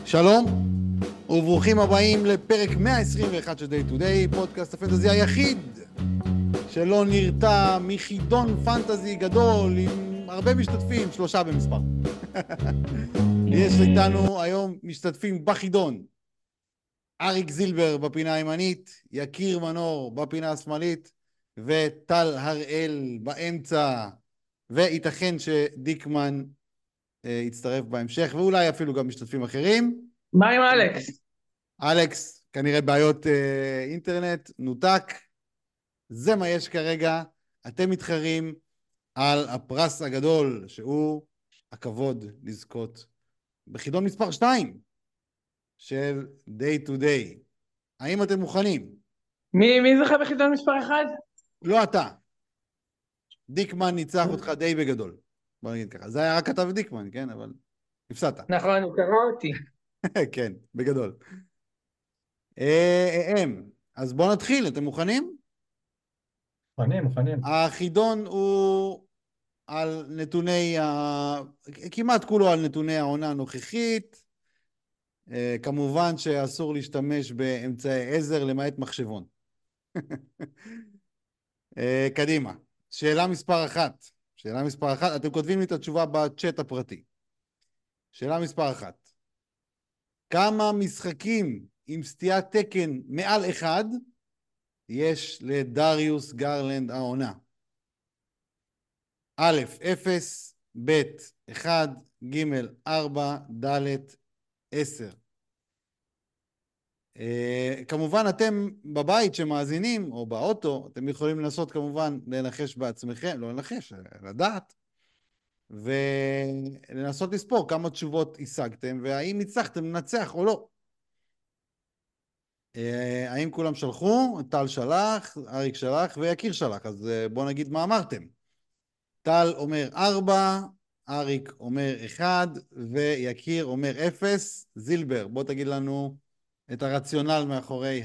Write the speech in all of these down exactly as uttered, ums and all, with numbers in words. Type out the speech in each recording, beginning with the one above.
שלום, וברוכים הבאים לפרק מאה עשרים ואחת של Day to Day, פודקאסט הפנטזי היחיד שלא נרתע מחידון פנטזי גדול עם הרבה משתתפים, שלושה במספר. יש איתנו היום משתתפים בחידון, אריק זילבר בפינה הימנית, יקיר מנור בפינה השמאלית, וטל הראל באמצע, וייתכן שדיקמן uh, יצטרף בהמשך, ואולי אפילו גם משתתפים אחרים. מה עם אלכס? אלכס, כנראה בעיות uh, אינטרנט, נותק. זה מה יש כרגע. אתם מתחרים על הפרס הגדול, שהוא הכבוד לזכות בחידון מספר שתיים של Day to Day. האם אתם מוכנים? מי, מי זכה בחידון מספר אחד? לא אתה. דיקמן ניצח אותך די בגדול. בוא נגיד ככה. זה היה רק כתב דיקמן, כן? אבל הפסדת. נכון, הוא קרא אותי. כן, בגדול. הם. אז בואו נתחיל, אתם מוכנים? מוכנים, מוכנים. החידון הוא על נתוני, ה... כמעט כולו על נתוני העונה הנוכחית. כמובן שאסור להשתמש באמצעי עזר למעט מחשבון. קדימה. שאלה מספר אחת. שאלה מספר אחת. אתם כותבים לי את התשובה בצ'אט הפרטי. שאלה מספר אחת. כמה משחקים עם סטיית תקן מעל אחד יש לדריוס גרלנד העונה? א', אפס, ב', אחד, ג', ארבע, ד', עשר. Uh, כמובן אתם בבית שמאזינים או באוטו, אתם יכולים לנסות כמובן לנחש בעצמכם, לא לנחש, לדעת, ולנסות לספור כמה תשובות השגתם, והאם הצלחתם לנצח או לא. Uh, האם כולם שלחו? טל שלח, אריק שלח ויקיר שלח, אז uh, בואו נגיד מה אמרתם. טל אומר ארבע, אריק אומר אחד, ויקיר אומר אפס. זילבר, בוא תגיד לנו את הרציונל מאחורי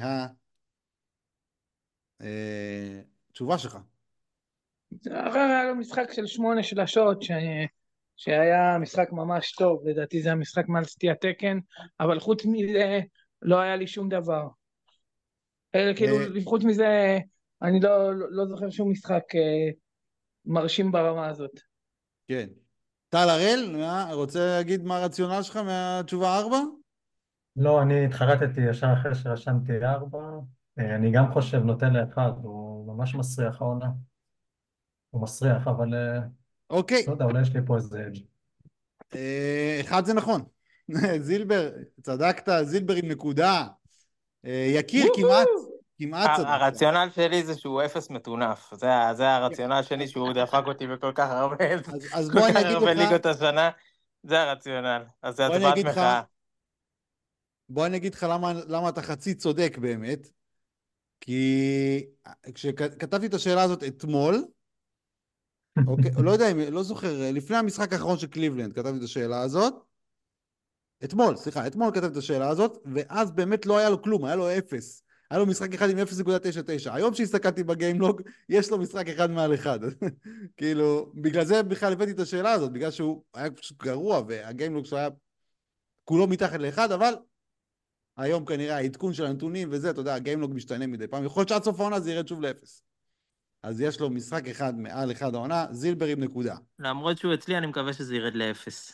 התשובה שלך. אחר היה לו משחק של שמונה שלשות, ש... שהיה משחק ממש טוב, לדעתי זה המשחק מעל סטיית תקן, אבל חוץ מזה לא היה לי שום דבר. כאילו, חוץ מזה, אני לא, לא זוכר שום משחק מרשים ברמה הזאת. כן. טל הראל, רוצה להגיד מה הרציונל שלך מהתשובה ארבע? לא, אני התחרטתי ישר אחרי שרשמתי ארבע. אני גם חושב נותן לאחד, הוא ממש מסריח העונה. הוא מסריח, אבל אוקיי. לא יודע, אולי יש לי פה איזה... אחד זה נכון. זילבר, צדקת, זילבר עם נקודה. יקיר כמעט, כמעט צדקת. הרציונל שלי זה שהוא אפס מטונף. זה הרציונל שלי שהוא דפק אותי בכל כך הרבה, אז כל כך הרבה ליגות השנה. זה הרציונל. אז זה הצבעת מחאה. בוא אני אגיד לך למה, למה אתה חצי צודק באמת, כי כשכתבתי את השאלה הזאת אתמול, אוקיי, לא יודע אם, לא זוכר, לפני המשחק האחרון של קליבלנד כתבתי את השאלה הזאת, אתמול, סליחה, אתמול כתבתי את השאלה הזאת, ואז באמת לא היה לו כלום, היה לו אפס, היה לו משחק אחד עם אפס נקודה תשע תשע, היום שהסתכלתי בגיימלוג, יש לו משחק אחד מעל אחד, כאילו, בגלל זה בכלל הבאתי את השאלה הזאת, בגלל שהוא היה פשוט גרוע, והגיימלוג שלו היה כולו מתחת לאחד, אבל היום כנראה העדכון של הנתונים וזה, אתה יודע, הגיימלוג משתנה מדי פעם, יכול להיות שעד סוף העונה זה ירד שוב לאפס. אז יש לו משחק אחד מעל אחד העונה, זילבר עם נקודה. למרות שהוא אצלי, אני מקווה שזה ירד לאפס.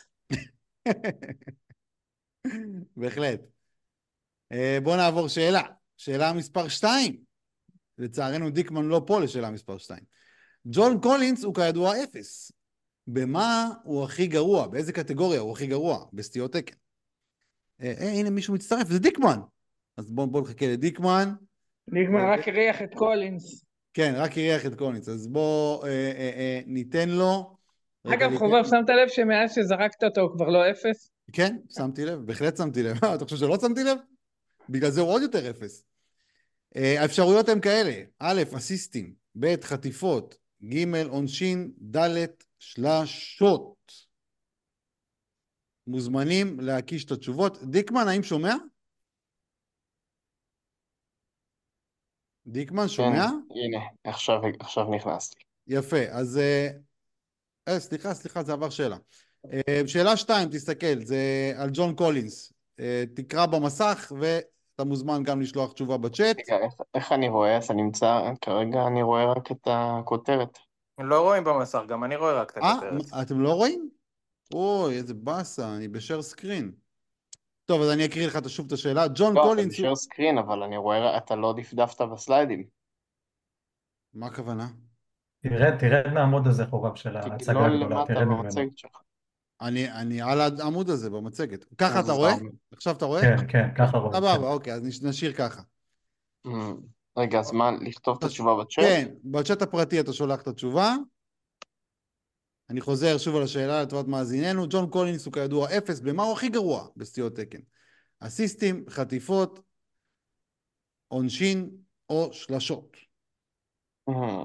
בהחלט. בואו נעבור שאלה. שאלה מספר שתיים. לצערנו דיקמן לא פה לשאלה מספר שתיים. ג'ון קולינס הוא כידוע אפס. במה הוא הכי גרוע? באיזה קטגוריה הוא הכי גרוע? בסטיות תקן. אה, הנה מישהו מצטרף, זה דיקמן. אז בואו בוא נחכה לדיקמן. דיקמן רק הריח את קולינס. כן, רק הריח את קולינס. אז בואו אה, אה, אה, ניתן לו. אגב, חובב, שמת לב שמאז שזרקת אותו הוא כבר לא אפס? כן, שמתי לב, בהחלט שמתי לב. אתה חושב שלא שמתי לב? בגלל זה הוא עוד יותר אפס. האפשרויות הן כאלה, א', אסיסטים, ב', חטיפות, ג', עונשין, ד', שלשות. מוזמנים להקיש את התשובות. דיקמן, האם שומע? דיקמן, שומע? כן, הנה, עכשיו, עכשיו נכנסתי. יפה, אז... אה, סליחה, סליחה, זה עבר שאלה. שאלה שתיים, תסתכל, זה על ג'ון קולינס. תקרא במסך, ואתה מוזמן גם לשלוח תשובה בצ'אט. רגע, איך, איך אני רואה? אז אני נמצא, כרגע אני רואה רק את הכותרת. לא רואים במסך, גם אני רואה רק את אה, הכותרת. אתם לא רואים? אוי, איזה באסה, אני בשיר סקרין. טוב, אז אני אקריא לך שוב את השאלה. ג'ון לא, אתה קולינס... בשיר סקרין, אבל אני רואה, אתה לא דפדפת בסליידים. מה הכוונה? תרד, תרד מהעמוד הזה חובב של ההצגה תגלול הגדולה, למטה תרד ממנו. במצגת שלך. אני, אני על העמוד הזה במצגת. ככה אז אתה רואה? אומר. עכשיו אתה רואה? כן, כן, ככה רואים. סבבה, אוקיי, אז נש- נשאיר ככה. אמ, רגע, אז מה, לכתוב את התשובה בצ'אט? כן, בצ'אט הפרטי אתה שולח את התשובה. אני חוזר שוב על השאלה לטובת מאזיננו. ג'ון קולינס הוא כידוע אפס, במה הוא הכי גרוע בסטיות תקן? אסיסטים, חטיפות, עונשין או שלשות. אמ,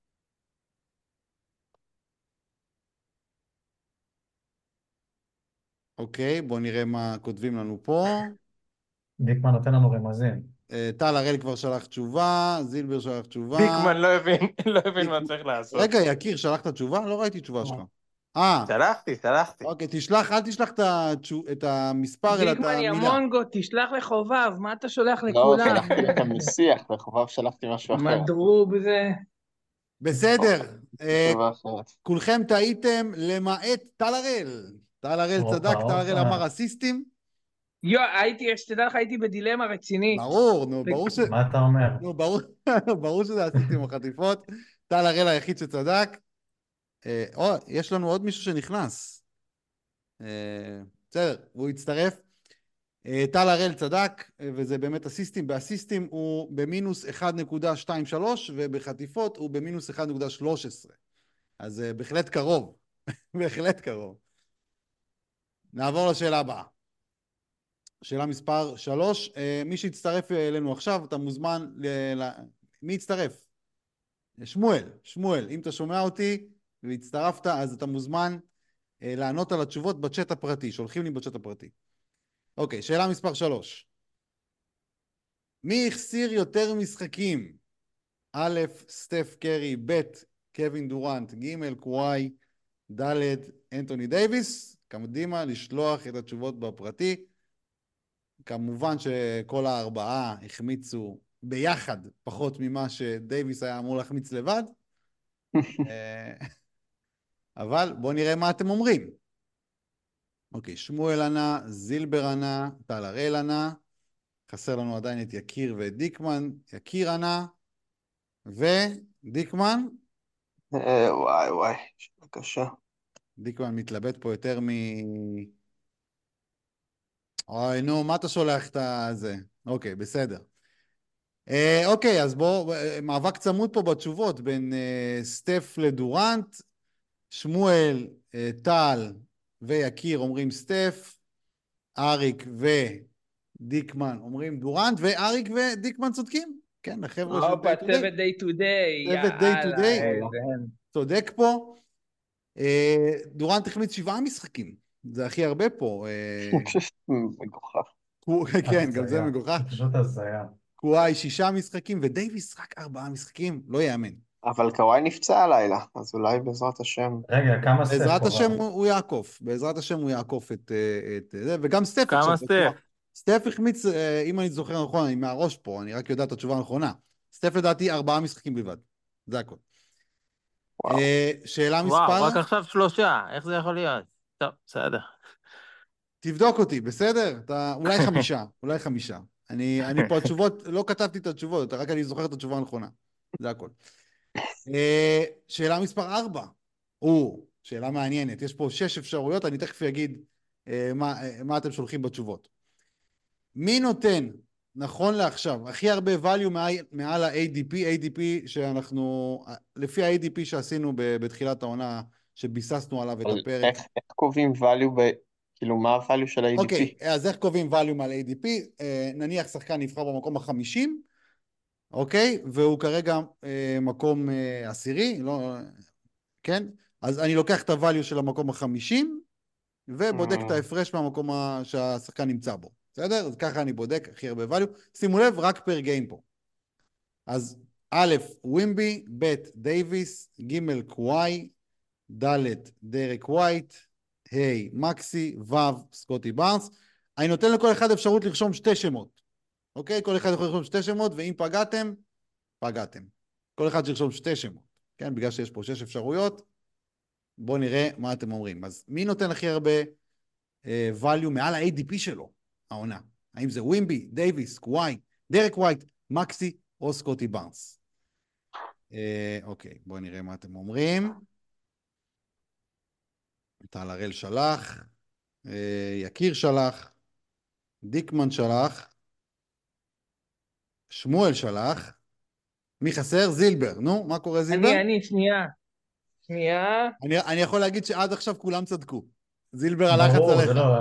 אוקיי, בואו נראה מה כותבים לנו פה. דיקמן נותן לנו רמזים. אה, טל הראל כבר שלח תשובה, זילבר שלח תשובה. דיקמן לא הבין, לא הבין דיק- מה צריך לעשות. רגע, יקיר, שלחת תשובה? לא ראיתי תשובה שלך. אה, שלחתי, שלחתי. אוקיי, תשלח, אל תשלח את התשו- את המספר, אלא את דיקמן, יא המילה. מונגו, תשלח לחובב, מה אתה שולח לא, לכולם? שלחתי לכם משיח, לחובב שלחתי משהו אחר. מדרוב זה... בסדר, אה, תשובה אחרת. כולכם טעיתם למעט טל הראל. טל הראל הופה, צדק, טל הראל הופה. אמר אסיסטים. יו, הייתי, שתדע לך, הייתי בדילמה רצינית. ברור, נו, ברור ש... מה אתה אומר? נו, ברור, ברור שזה אסיסטים או חטיפות. טל הראל היחיד שצדק. אה, או, יש לנו עוד מישהו שנכנס. אה, בסדר, הוא הצטרף. אה, טל הראל צדק, אה, וזה באמת אסיסטים. באסיסטים הוא במינוס אחת נקודה שתיים שלוש, ובחטיפות הוא במינוס אחת נקודה שלוש עשרה. אז אה, בהחלט קרוב. בהחלט קרוב. נעבור לשאלה הבאה. שאלה מספר שלוש. אה, מי שהצטרף אלינו עכשיו, אתה מוזמן ל... ל... מי הצטרף? שמואל. שמואל, אם אתה שומע אותי והצטרפת, אז אתה מוזמן אה, לענות על התשובות בצ'אט הפרטי. שולחים לי בצ'אט הפרטי. אוקיי, שאלה מספר שלוש. מי החסיר יותר משחקים? א', סטף קרי, ב', קווין דורנט, ג', קוואי, ד', אנטוני דייביס. קדימה לשלוח את התשובות בפרטי. כמובן שכל הארבעה החמיצו ביחד פחות ממה שדייביס היה אמור להחמיץ לבד. אה, אבל בואו נראה מה אתם אומרים. אוקיי, שמואל ענה, זילבר ענה, טל הראל ענה. חסר לנו עדיין את יקיר ואת דיקמן. יקיר ענה, ודיקמן. אה, וואי וואי, שאלה קשה. דיקמן מתלבט פה יותר מ... אוי, נו, מה אתה שולח את הזה? אוקיי, בסדר. אה, אוקיי, אז בואו, מאבק צמוד פה בתשובות בין אה, סטף לדורנט. שמואל, אה, טל ויקיר אומרים סטף. אריק ודיקמן אומרים דורנט, ואריק ודיקמן צודקים. כן, החבר'ה של הופה, day to day. צוות day to day, צוות day to יאללה, day. איזה הם. צודק פה. אה, דורנט החמיץ שבעה משחקים. זה הכי הרבה פה. אה, מגוחך. קו- כן, גם זה הזיה. מגוחך. פשוט הזיה. קוואי שישה משחקים, ודייביס רק ארבעה משחקים. לא יאמן. אבל קוואי נפצע הלילה, אז אולי בעזרת השם. רגע, כמה סטף בעזרת חובב? השם הוא הוא יעקוף. בעזרת השם הוא יעקוף את אה, את זה, וגם סטף כמה עכשיו. סטף? סטף החמיץ, אה, אם אני זוכר נכון, אני מהראש פה, אני רק יודע את התשובה הנכונה. סטף לדעתי ארבעה משחקים בלבד. זה הכל. וואו. אה, שאלה וואו, מספר, רק עכשיו שלושה, איך זה יכול להיות? טוב, בסדר. תבדוק אותי, בסדר? אתה, אולי חמישה, אולי חמישה. אני, אני פה התשובות, לא כתבתי את התשובות, רק אני זוכר את התשובה הנכונה. זה הכל. אה, שאלה מספר ארבע. או, שאלה מעניינת. יש פה שש אפשרויות, אני תכף אגיד אה, מה, אה, מה אתם שולחים בתשובות. מי נותן, נכון לעכשיו, הכי הרבה value מעל, מעל ה-איי די פי, איי די פי שאנחנו, לפי ה-איי די פי שעשינו ב, בתחילת העונה, שביססנו עליו את אבל הפרק. איך איך קובעים value ב... כאילו, מה ה-value של ה-איי די פי? אוקיי, אז איך קובעים value מעל איי די פי? אה, נניח שחקן נבחר במקום החמישים, אוקיי? והוא כרגע אה, מקום אה, עשירי, לא, כן? אז אני לוקח את ה-value של המקום החמישים, ובודק את ההפרש מהמקום ה- שהשחקן נמצא בו. בסדר? אז ככה אני בודק הכי הרבה value. שימו לב, רק פר גיים פה. אז א', ווימבי, ב', דייביס, ג', קוואי, ד', דרק ווייט, ה', מקסי, ו', סקוטי בארנס. אני נותן לכל אחד אפשרות לרשום שתי שמות. אוקיי? כל אחד יכול לרשום שתי שמות, ואם פגעתם, פגעתם. כל אחד ירשום שתי שמות. כן? בגלל שיש פה שש אפשרויות, בואו נראה מה אתם אומרים. אז מי נותן הכי הרבה אה, value מעל ה-איי די פי שלו, העונה? האם זה ווימבי, דייביס, קוואי, דרק ווייט, מקסי או סקוטי בארנס? אה, אוקיי, בואו נראה מה אתם אומרים. טל הראל שלח, אה, יקיר שלח, דיקמן שלח, שמואל שלח, מי חסר? זילבר. נו, מה קורה זילבר? אני, אני, שנייה. שנייה. אני, אני יכול להגיד שעד עכשיו כולם צדקו. זילבר הלחץ ברור, עליך. זה לא...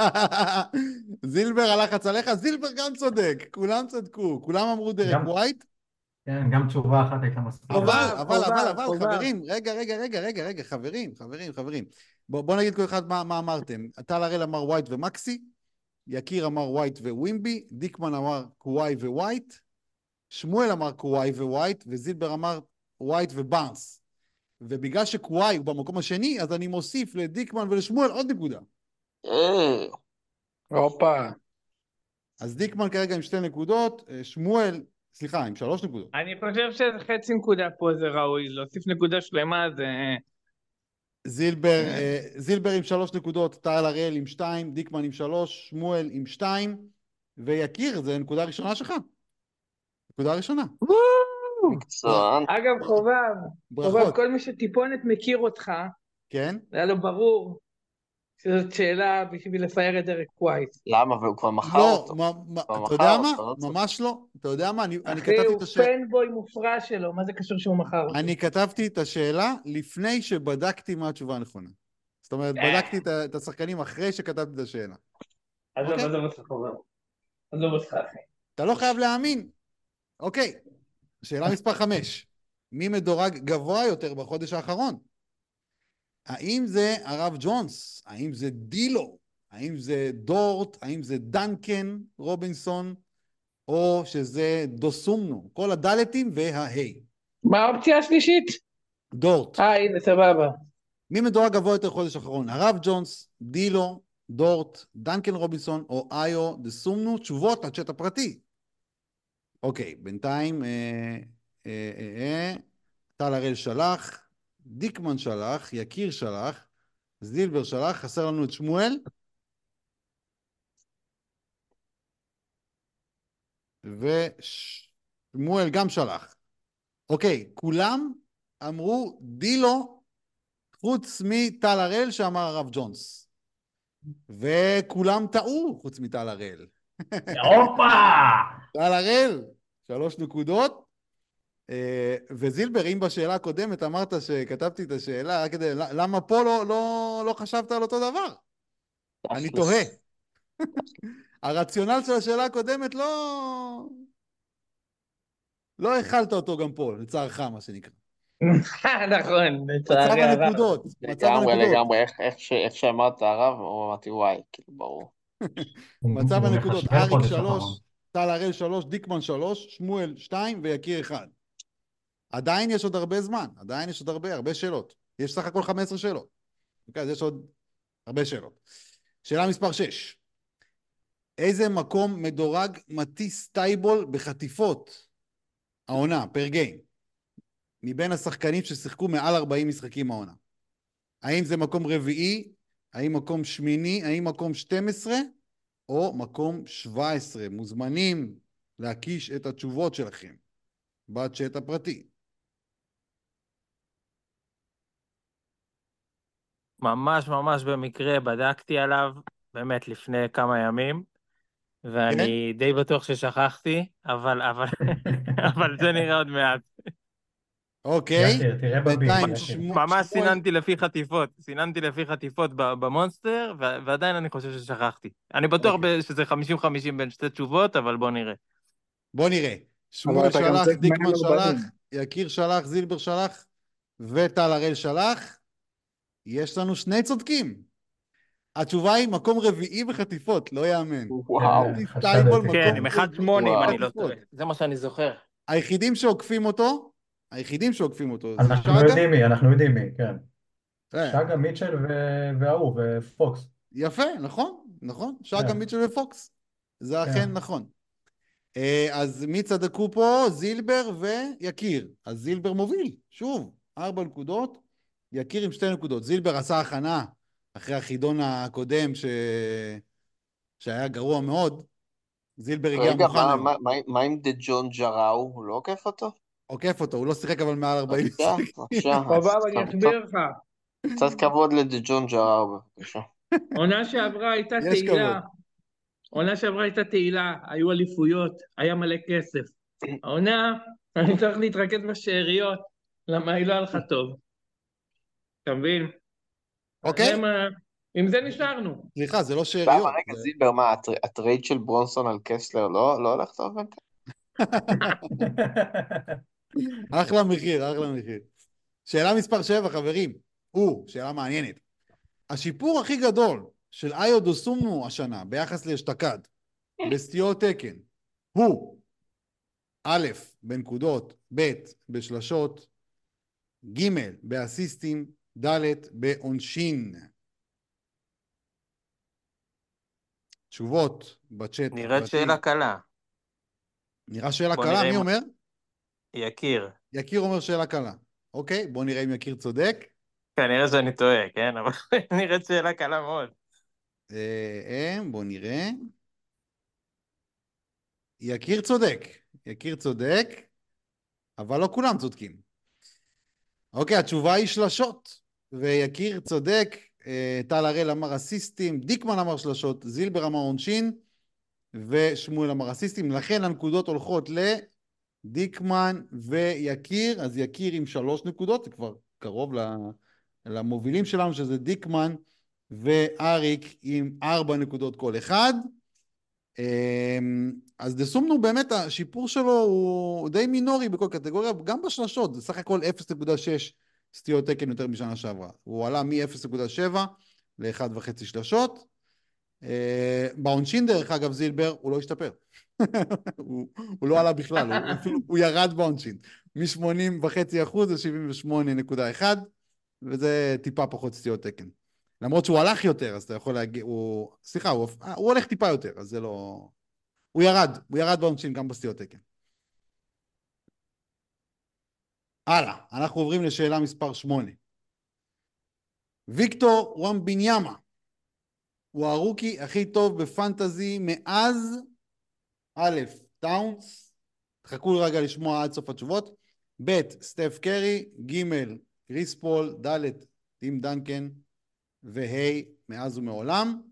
זילבר הלחץ עליך, זילבר גם צודק, כולם צדקו, כולם אמרו דרק גם- ווייט, כן, גם תשובה אחת הייתה מספיק. אבל, חובה, אבל, חובה, אבל, אבל, חובה. חברים, רגע, רגע, רגע, רגע, רגע, חברים, חברים, חברים. בוא, בוא נגיד כל אחד מה, מה אמרתם. טל הראל אמר ווייט ומקסי, יקיר אמר ווייט ווימבי, דיקמן אמר קוואי ווייט, שמואל אמר קוואי ווייט, וזילבר אמר ווייט ובארנס. ובגלל שקוואי הוא במקום השני, אז אני מוסיף לדיקמן ולשמואל עוד נקודה. אה, הופה. אז דיקמן כרגע עם שתי נקודות, שמואל, סליחה, עם שלוש נקודות. אני חושב שחצי נקודה פה זה ראוי, להוסיף נקודה שלמה זה... זילבר, אה, זילבר עם שלוש נקודות, טל הראל עם שתיים, דיקמן עם שלוש, שמואל עם שתיים, ויקיר, זה נקודה ראשונה שלך. נקודה ראשונה. מקצוען. אגב, חובב, ברכות. חובב, כל מי שטיפונת מכיר אותך, כן? זה היה לו ברור שזאת שאלה בשביל לפאר את דרק ווייט. למה? והוא כבר מכר לא, אותו. מה- מה- כבר אתה מכר יודע מה? אותו, לא צריך. ממש לא. אתה יודע מה? אני אני אחי, כתבתי הוא את השאלה. פנבוי מופרע שלו, מה זה קשור שהוא מכר אותו? אני כתבתי את השאלה לפני שבדקתי מה התשובה הנכונה. זאת אומרת, בדקתי את ה- את השחקנים אחרי שכתבתי את השאלה. עזוב, אוקיי. עזוב אותך, חובב. עזוב אותך, אחי. אתה לא חייב להאמין. אוקיי, שאלה מספר חמש. מי מדורג גבוה יותר בחודש האחרון? האם זה הרב ג'ונס? האם זה דילו? האם זה דורט? האם זה דנקן רובינסון? או שזה דוסומנו? כל הדלתים וההי. מה האופציה השלישית? דורט. אה, הנה, סבבה. מי מדורג גבוה יותר בחודש האחרון? הרב ג'ונס, דילו, דורט, דנקן רובינסון או איו דסומנו? תשובות לצ'אט הפרטי. אוקיי, בינתיים, אה, אה, אה, אה, טל הראל שלח, דיקמן שלח, יקיר שלח, זילבר שלח, חסר לנו את שמואל. ושמואל גם שלח. אוקיי, כולם אמרו דילו, חוץ מטל הראל שאמר הרב ג'ונס. וכולם טעו, חוץ מטל הראל. הופה! טל הראל, שלוש נקודות. אה, וזילבר, אם בשאלה הקודמת אמרת שכתבתי את השאלה, רק כדי, למה פה לא, לא, לא חשבת על אותו דבר? אני תכלס. תוהה. הרציונל של השאלה הקודמת לא... לא הכלת אותו גם פה, לצערך, מה שנקרא. נכון, מצב לצערי הרב. הנקודות, מצב לגמרי, הנקודות. לגמרי, איך- איך ש- איך שאמרת הרב, או אמרתי וואי, כאילו, ברור. מצב הוא הנקודות, מחשב אריק חודש שלוש, אחרון. טל הראל שלוש, דיקמן שלוש, שמואל שתיים ויקיר אחד. עדיין יש עוד הרבה זמן, עדיין יש עוד הרבה, הרבה שאלות. יש סך הכל חמש עשרה שאלות. אוקיי, אז יש עוד הרבה שאלות. שאלה מספר שש. איזה מקום מדורג מטיס טייבול בחטיפות העונה, פר גיים, מבין השחקנים ששיחקו מעל ארבעים משחקים העונה? האם זה מקום רביעי, האם מקום שמיני, האם מקום שתים עשרה, או מקום שבע עשרה? מוזמנים להקיש את התשובות שלכם בצ'אט הפרטי. ממש ממש במקרה בדקתי עליו, באמת לפני כמה ימים, ואני די בטוח ששכחתי, אבל, אבל, אבל זה נראה עוד מעט. אוקיי, יקיר, תראה בביט, בינתיים יקיר. שמו- ממש שמואל- סיננתי לפי חטיפות, סיננתי לפי חטיפות ב- במונסטר, ו- ועדיין אני חושב ששכחתי. אני בטוח אוקיי. ב- שזה חמישים חמישים בין שתי תשובות, אבל בוא נראה. בוא נראה. שמואל אתה גם שלח, צריך דיקמן מהר שלח, בנים. יקיר שלח, זילבר שלח, וטל הראל שלח. יש לנו שני צודקים. התשובה היא מקום רביעי בחטיפות, לא יאמן. וואו. כן, מטיס חשדתי. טייבול, כן, מקום כן, עם אחד שמונה אם וואו. אני לא בחטיפות. טועה. זה מה שאני זוכר. היחידים שעוקפים אותו, היחידים שעוקפים אותו, זה אנחנו שגה. יודעים מי, אנחנו יודעים מי, כן. אה, שגה, מיטשל ו- וההוא, ופוקס. יפה, נכון? נכון, שרגא, כן. מיטשל ופוקס. זה כן. אכן נכון. אה, אז מי צדקו פה? זילבר ויקיר. אז זילבר מוביל, שוב, ארבע נקודות, יקיר עם שתי נקודות. זילבר עשה הכנה אחרי החידון הקודם ש... שהיה גרוע מאוד. זילבר הגיע רגע, מוכן מה, היום. מה, מה, מה עם דה ג'ון ג'ראו? הוא לא עוקף אותו? עוקף אותו, הוא לא שיחק אבל מעל ארבעים בבקשה, משחקים. בבקשה. אז חובב, אני קצת- אסביר לך. קצת כבוד לדה ג'ון ג'ראו, בבקשה. עונה שעברה הייתה יש תהילה, כבוד. עונה שעברה הייתה תהילה, היו אליפויות, היה מלא כסף. העונה, אני צריך להתרכז בשאריות, למה היא לא הלכה טוב. אתה מבין? אז אוקיי? זה מה... עם זה נשארנו. סליחה, זה לא למה, שאריות. רגע, זה- זילבר, מה, הטר- הטרייד של ברונסון על קסלר לא לא הולך טוב בינתיים? אחלה מחיר, אחלה מחיר. שאלה מספר שבע, חברים. הוא, שאלה מעניינת. השיפור הכי גדול של איו דוסומנו השנה ביחס לאשתקד, בסטיות תקן, הוא א', בנקודות, ב', בשלשות, ג', באסיסטים, ד', בעונשין. תשובות בצ'אט נראית הפרטי. שאלה קלה. נראה שאלה בוא קלה, נראה מי אם- אומר? יקיר. יקיר אומר שאלה קלה. אוקיי, בוא נראה אם יקיר צודק. כנראה שאני טועה, כן? אבל נראית שאלה קלה מאוד. אה, אה, בוא נראה. יקיר צודק. יקיר צודק, אבל לא כולם צודקים. אוקיי, התשובה היא שלשות. ויקיר צודק, אה, טל הראל אמר אסיסטים, דיקמן אמר שלשות, זילבר אמר עונשין, ושמואל אמר אסיסטים. לכן הנקודות הולכות לדיקמן ויקיר, אז יקיר עם שלוש נקודות, זה כבר קרוב למובילים שלנו, שזה דיקמן ואריק עם ארבע נקודות כל אחד. אז דסומנו באמת השיפור שלו הוא די מינורי בכל קטגוריה, גם בשלשות, זה סך הכל אפס נקודה שש סטיות תקן יותר משנה שעברה. הוא עלה מ-אפס נקודה שבע ל-אחת וחצי שלשות. בעונשין דרך אגב זילבר הוא לא השתפר. הוא, הוא לא עלה בכלל, הוא, אפילו, הוא ירד בעונשין. מ-שמונים וחצי אחוז ל-שבעים ושמונה נקודה אחת, וזה טיפה פחות סטיות תקן. למרות שהוא הלך יותר, אז אתה יכול להגיד, הוא, סליחה, הוא, הוא הולך טיפה יותר, אז זה לא... הוא ירד, הוא ירד בעונשין גם בסטיות תקן. הלאה, אנחנו עוברים לשאלה מספר שמונה. ויקטור וואמביניאמה הוא הרוקי הכי טוב בפנטזי מאז א', טאונס, תחכו רגע לשמוע עד סוף התשובות, ב', סטף קרי, ג', קריס פול, ד', טים דנקן, וה', מאז ומעולם.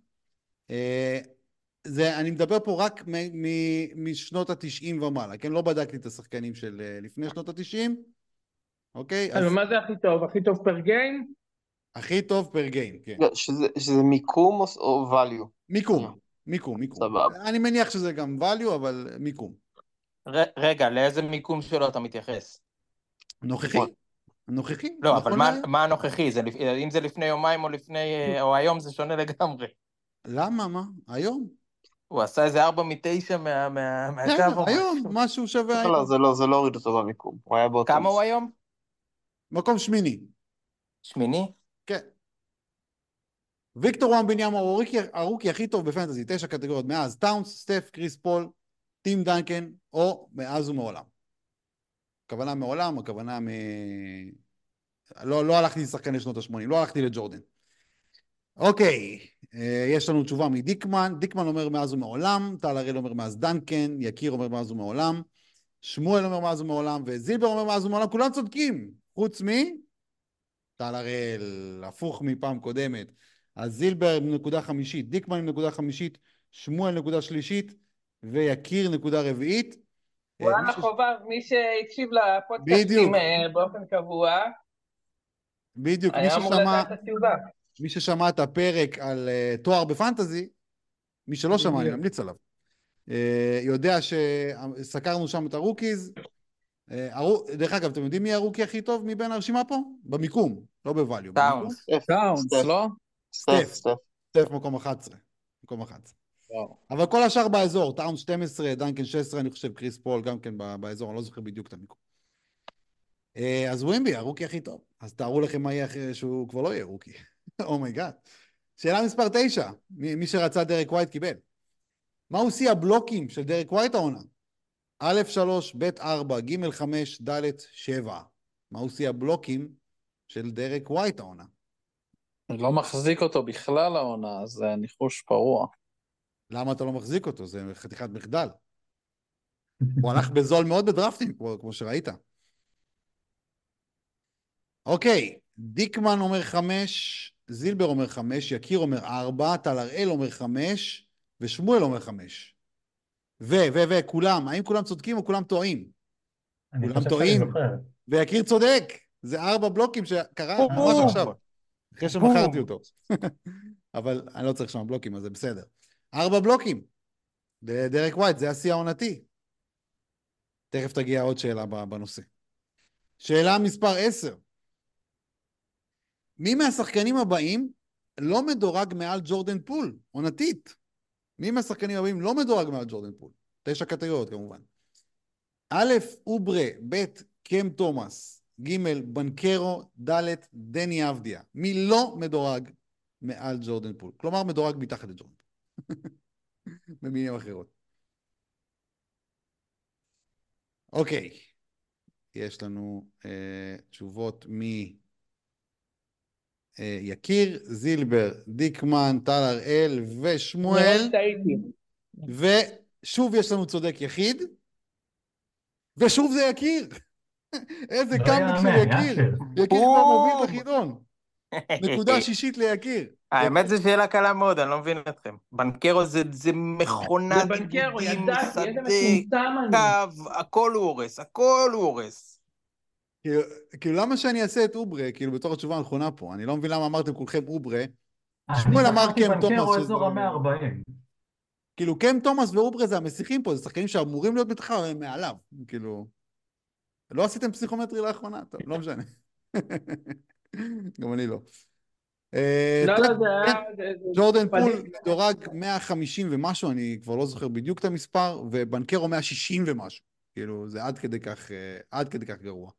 זה, אני מדבר פה רק מ- מ- משנות התשעים ומעלה, כן? לא בדקתי את השחקנים של אה, לפני שנות התשעים, אוקיי? אז אז מה זה הכי טוב? הכי טוב פר גיים? הכי טוב פר גיים, כן. לא, שזה שזה מיקום או- או value? מיקום, מיקום, מיקום. סבבה. אני מניח שזה גם value, אבל מיקום. ר- רגע, לאיזה מיקום שלו אתה מתייחס? נוכחי? נוכחי? לא, אבל נכון מה, להיום? מה הנוכחי? זה, לפ- אם זה לפני יומיים או לפני, או היום זה שונה לגמרי. למה? מה? היום? הוא עשה איזה ארבע מתשע מה, מה, מהקו כן, או היום, משהו. משהו שווה לא, לא, היום. זה לא, זה לא הוריד אותו במיקום. הוא היה באותו כמה הוא משחק. היום? מקום שמיני. שמיני? כן. ויקטור וואמביניאמה הוא הרוקי, הרוקי הכי טוב בפנטזי, תשע קטגוריות מאז, טאונס, סטף, קריס פול, טים דנקן, או מאז ומעולם. הכוונה מעולם, הכוונה מ... לא, לא הלכתי לשחקני שנות ה-שמונים, לא הלכתי לג'ורדן. אוקיי, יש לנו תשובה מדיקמן, דיקמן אומר מאז ומעולם, טל הראל אומר מאז דנקן, יקיר אומר מאז ומעולם, שמואל אומר מאז ומעולם, וזילבר אומר מאז ומעולם, כולם צודקים, חוץ מ... טל הראל, הפוך מפעם קודמת. אז זילבר עם נקודה חמישית, דיקמן עם נקודה חמישית, שמואל נקודה שלישית, ויקיר נקודה רביעית. וואלה חובב, מי שהקשיב לפודקאסטים באופן קבוע, בדיוק, מי היה אמור ששמע, לדעת את התשובה. מי ששמע את הפרק על uh, תואר בפנטזי, מי שלא שמע, אני ממליץ עליו. Uh, יודע שסקרנו שם את הרוקיז. Uh, הרו... דרך אגב, אתם יודעים מי הרוקי הכי טוב מבין הרשימה פה? במיקום, לא בווליו. טאונס. טאונס, לא? סטף, סטף. סטף מקום אחת עשרה. מקום אחת עשרה. וואו. אבל כל השאר באזור, טאונס שתים עשרה, דנקן שש עשרה, אני חושב קריס פול גם כן באזור, אני לא זוכר בדיוק את המיקום. אז ווימבי, הרוקי הכי טוב. אז תארו לכם מה יהיה אחרי שהוא כבר לא יהיה רוקי. אומייגאד. שאלה מספר תשע, מי, מי שרצה דרק ווייט קיבל. מהו שיא הבלוקים של דרק ווייט העונה? א' שלוש, ב' ארבע, ג' חמש, ד' שבע. מהו שיא הבלוקים של דרק ווייט העונה? אני לא מחזיק אותו בכלל העונה, אז זה ניחוש פרוע. למה אתה לא מחזיק אותו? זה חתיכת מחדל. הוא הלך בזול מאוד בדרפטים, כמו, כמו שראית. אוקיי, דיקמן אומר חמש, זילבר אומר חמש, יקיר אומר ארבע, טל הראל אומר חמש, ושמואל אומר חמש. ו, ו, ו, כולם, האם כולם צודקים או כולם טועים? אני כולם חושב שאני טועים. זוכר. ויקיר צודק, זה ארבע בלוקים שקרה ממש בום! עכשיו, אחרי שמכרתי אותו. אבל אני לא צריך שם בלוקים, אז זה בסדר. ארבע בלוקים, דרק ווייט, זה השיא העונתי. תכף תגיע עוד שאלה בנושא. שאלה מספר עשר. מי מהשחקנים הבאים לא מדורג מעל ג'ורדן פול, עונתית? מי מהשחקנים הבאים לא מדורג מעל ג'ורדן פול? תשע קטגוריות כמובן. א', אוברה, ב', קם תומאס, ג', בנקרו, ד', דני אבדיה. מי לא מדורג מעל ג'ורדן פול? כלומר, מדורג מתחת לג'ורדן פול. במילים אחרות. אוקיי. יש לנו אה, תשובות מ... יקיר, זילבר, דיקמן, טל הראל ושמואל. מאוד טעיתי. ושוב יש לנו צודק יחיד, ושוב זה יקיר. איזה לא קאמבק של יאמן, יקיר. יקיר. יקיר כבר מוביל בום! את החידון. נקודה שישית לייקיר. האמת זו שאלה קלה מאוד, אני לא מבין אתכם. בנקרו זה זה זה מכונת בנקרו, עיבודים, ידעתי, איזה שדה, מטומטם אני. קו, הכל הוא הורס, הכל הוא הורס. כאילו, כאילו למה שאני אעשה את אוברה, כאילו בתור התשובה הנכונה פה, אני לא מבין למה אמרתם כולכם אוברה. אני שמואל אמר בחרתי קם תומאס, בנקרו שזה... אזור ה-מאה וארבעים. כאילו קם תומאס ואוברה זה המסיכים פה, זה שחקנים שאמורים להיות מתחר, הם מעליו. כאילו, לא עשיתם פסיכומטרי לאחרונה? טוב, לא משנה. גם אני לא. אה, לא, טוב, לא, זה כן, היה... זה- זה- ג'ורדן זה- פול מדורג מאה וחמישים ומשהו, אני כבר לא זוכר בדיוק את המספר, ובנקרו מאה ושישים ומשהו. כאילו, זה עד כדי כך, אה, עד כדי כך גרוע.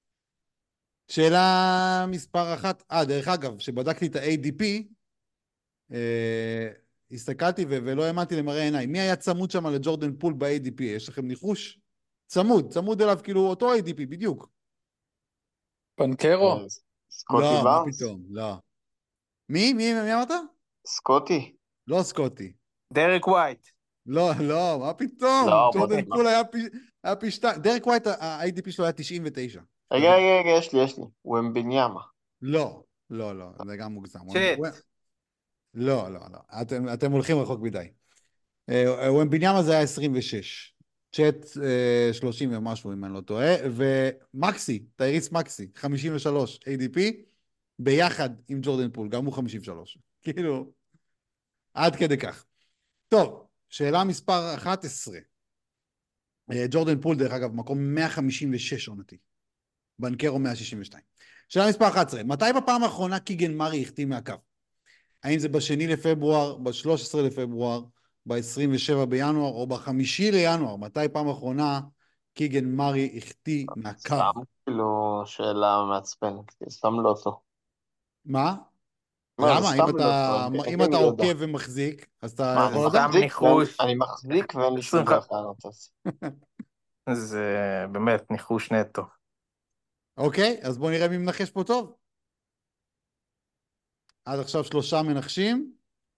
שאלה מספר אחת, אה, דרך אגב, שבדקתי את ה-איי די פי, אה, הסתכלתי ו- ולא האמנתי למראה עיניי. מי היה צמוד שם לג'ורדן פול ב-איי די פי? יש לכם ניחוש? צמוד, צמוד אליו, כאילו אותו איי די פי, בדיוק. בנקרו? אה, סקוטי לא, מה בארנס? פתאום, לא. מי? מי, מי אמרת? סקוטי? לא סקוטי. דרק ווייט. לא, לא, מה פתאום? לא, ג'ורדן בטח. פול היה פי, היה פי שתיים. דרק ווייט, ה-איי די פי שלו היה תשעים ותשע. רגע, רגע, רגע, יש לי, יש לי. ומבניאמה. לא, לא, לא, זה גם מוגזם. צ'אט. לא, לא, לא. אתם, אתם הולכים רחוק מדי. ומבניאמה זה היה עשרים ושש. צ'אט אה, שלושים ומשהו, אם אני לא טועה. ומקסי, טייריס מקסי, חמישים ושלוש, איי די פי, ביחד עם ג'ורדן פול, גם הוא חמישים ושלוש. כאילו, עד כדי כך. טוב, שאלה מספר אחת עשרה. אה, ג'ורדן פול, דרך אגב, מקום מאה חמישים ושש עונתי. בנקרו מאה שישים ושתיים. שאלה מספר אחת עשרה. מתי בפעם האחרונה קיגן מרי החתים מהקו? האם זה בשני לפברואר, ב-שלושה עשר לפברואר, ב-עשרים ושבעה בינואר, או בחמישי לינואר? מתי פעם האחרונה קיגן מרי החתיא מהקו? סתם כאילו שאלה מעצבנת, סתם לא אותו. מה? מה, זה למה? סתם אם אתה, לא אותו, אם איך אתה אני יודע? עוקב ומחזיק, אז אתה מה, אני יכול לדעת? סתם מחזיק ואני- ניחוש. אני מחזיק ואין לי שום עשרים וחמש. דרך לענות על זה. זה באמת ניחוש נטו. אוקיי, אז בואו נראה מי מנחש פה טוב. עד עכשיו שלושה מנחשים.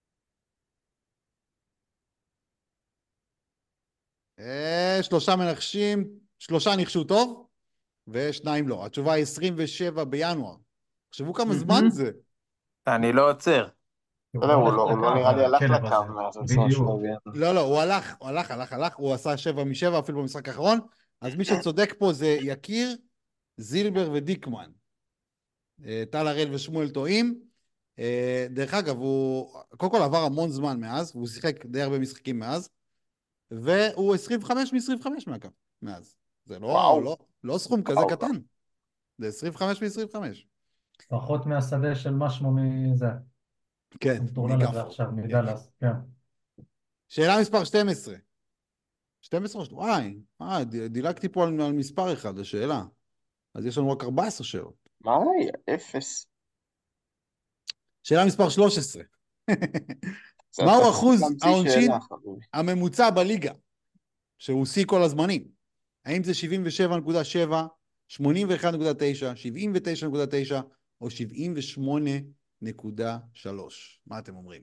אה, שלושה מנחשים, שלושה ניחשו טוב, ושניים לא. התשובה היא עשרים ושבעה בינואר. תחשבו כמה זמן זה. אני לא עוצר. אתה יודע, הוא לא- הוא לא נראה לי הלך הכלב לקו הזה. מאז עצמו בדיוק. שהוא הביא. לא, לא, הוא הלך, הוא הלך, הלך, הלך, הוא עשה שבע משבע אפילו במשחק האחרון, אז מי שצודק פה זה יקיר, זילבר ודיקמן. אה, טל הראל ושמואל טועים. אה, דרך אגב, הוא קודם כל עבר המון זמן מאז, והוא שיחק די הרבה משחקים מאז, והוא עשרים וחמש מ-עשרים וחמש מהקו מאז. זה לא, וואו. לא, לא סכום כזה וואו. קטן. זה עשרים וחמש מ-עשרים וחמש. פחות מהשדה של משמו מזה. כן, מטורלל הזה מגפו. עכשיו, מדלס, כן. שאלה מספר שתים עשרה. שתים עשרה, וואי, אה, ד- דילגתי פה על, על מספר אחד, השאלה. אז יש לנו רק ארבע עשרה שאלות. מה? אפס. שאלה מספר שלוש עשרה. זה מהו אתה צריך אחוז להמציא העונשין שאלה, חביבי. הממוצע בליגה, שהוא שיא כל הזמנים? האם זה שבעים ושבע נקודה שבע, שמונים ואחת נקודה תשע, שבעים ותשע נקודה תשע או שבעים ושמונה נקודה שלוש? מה אתם אומרים?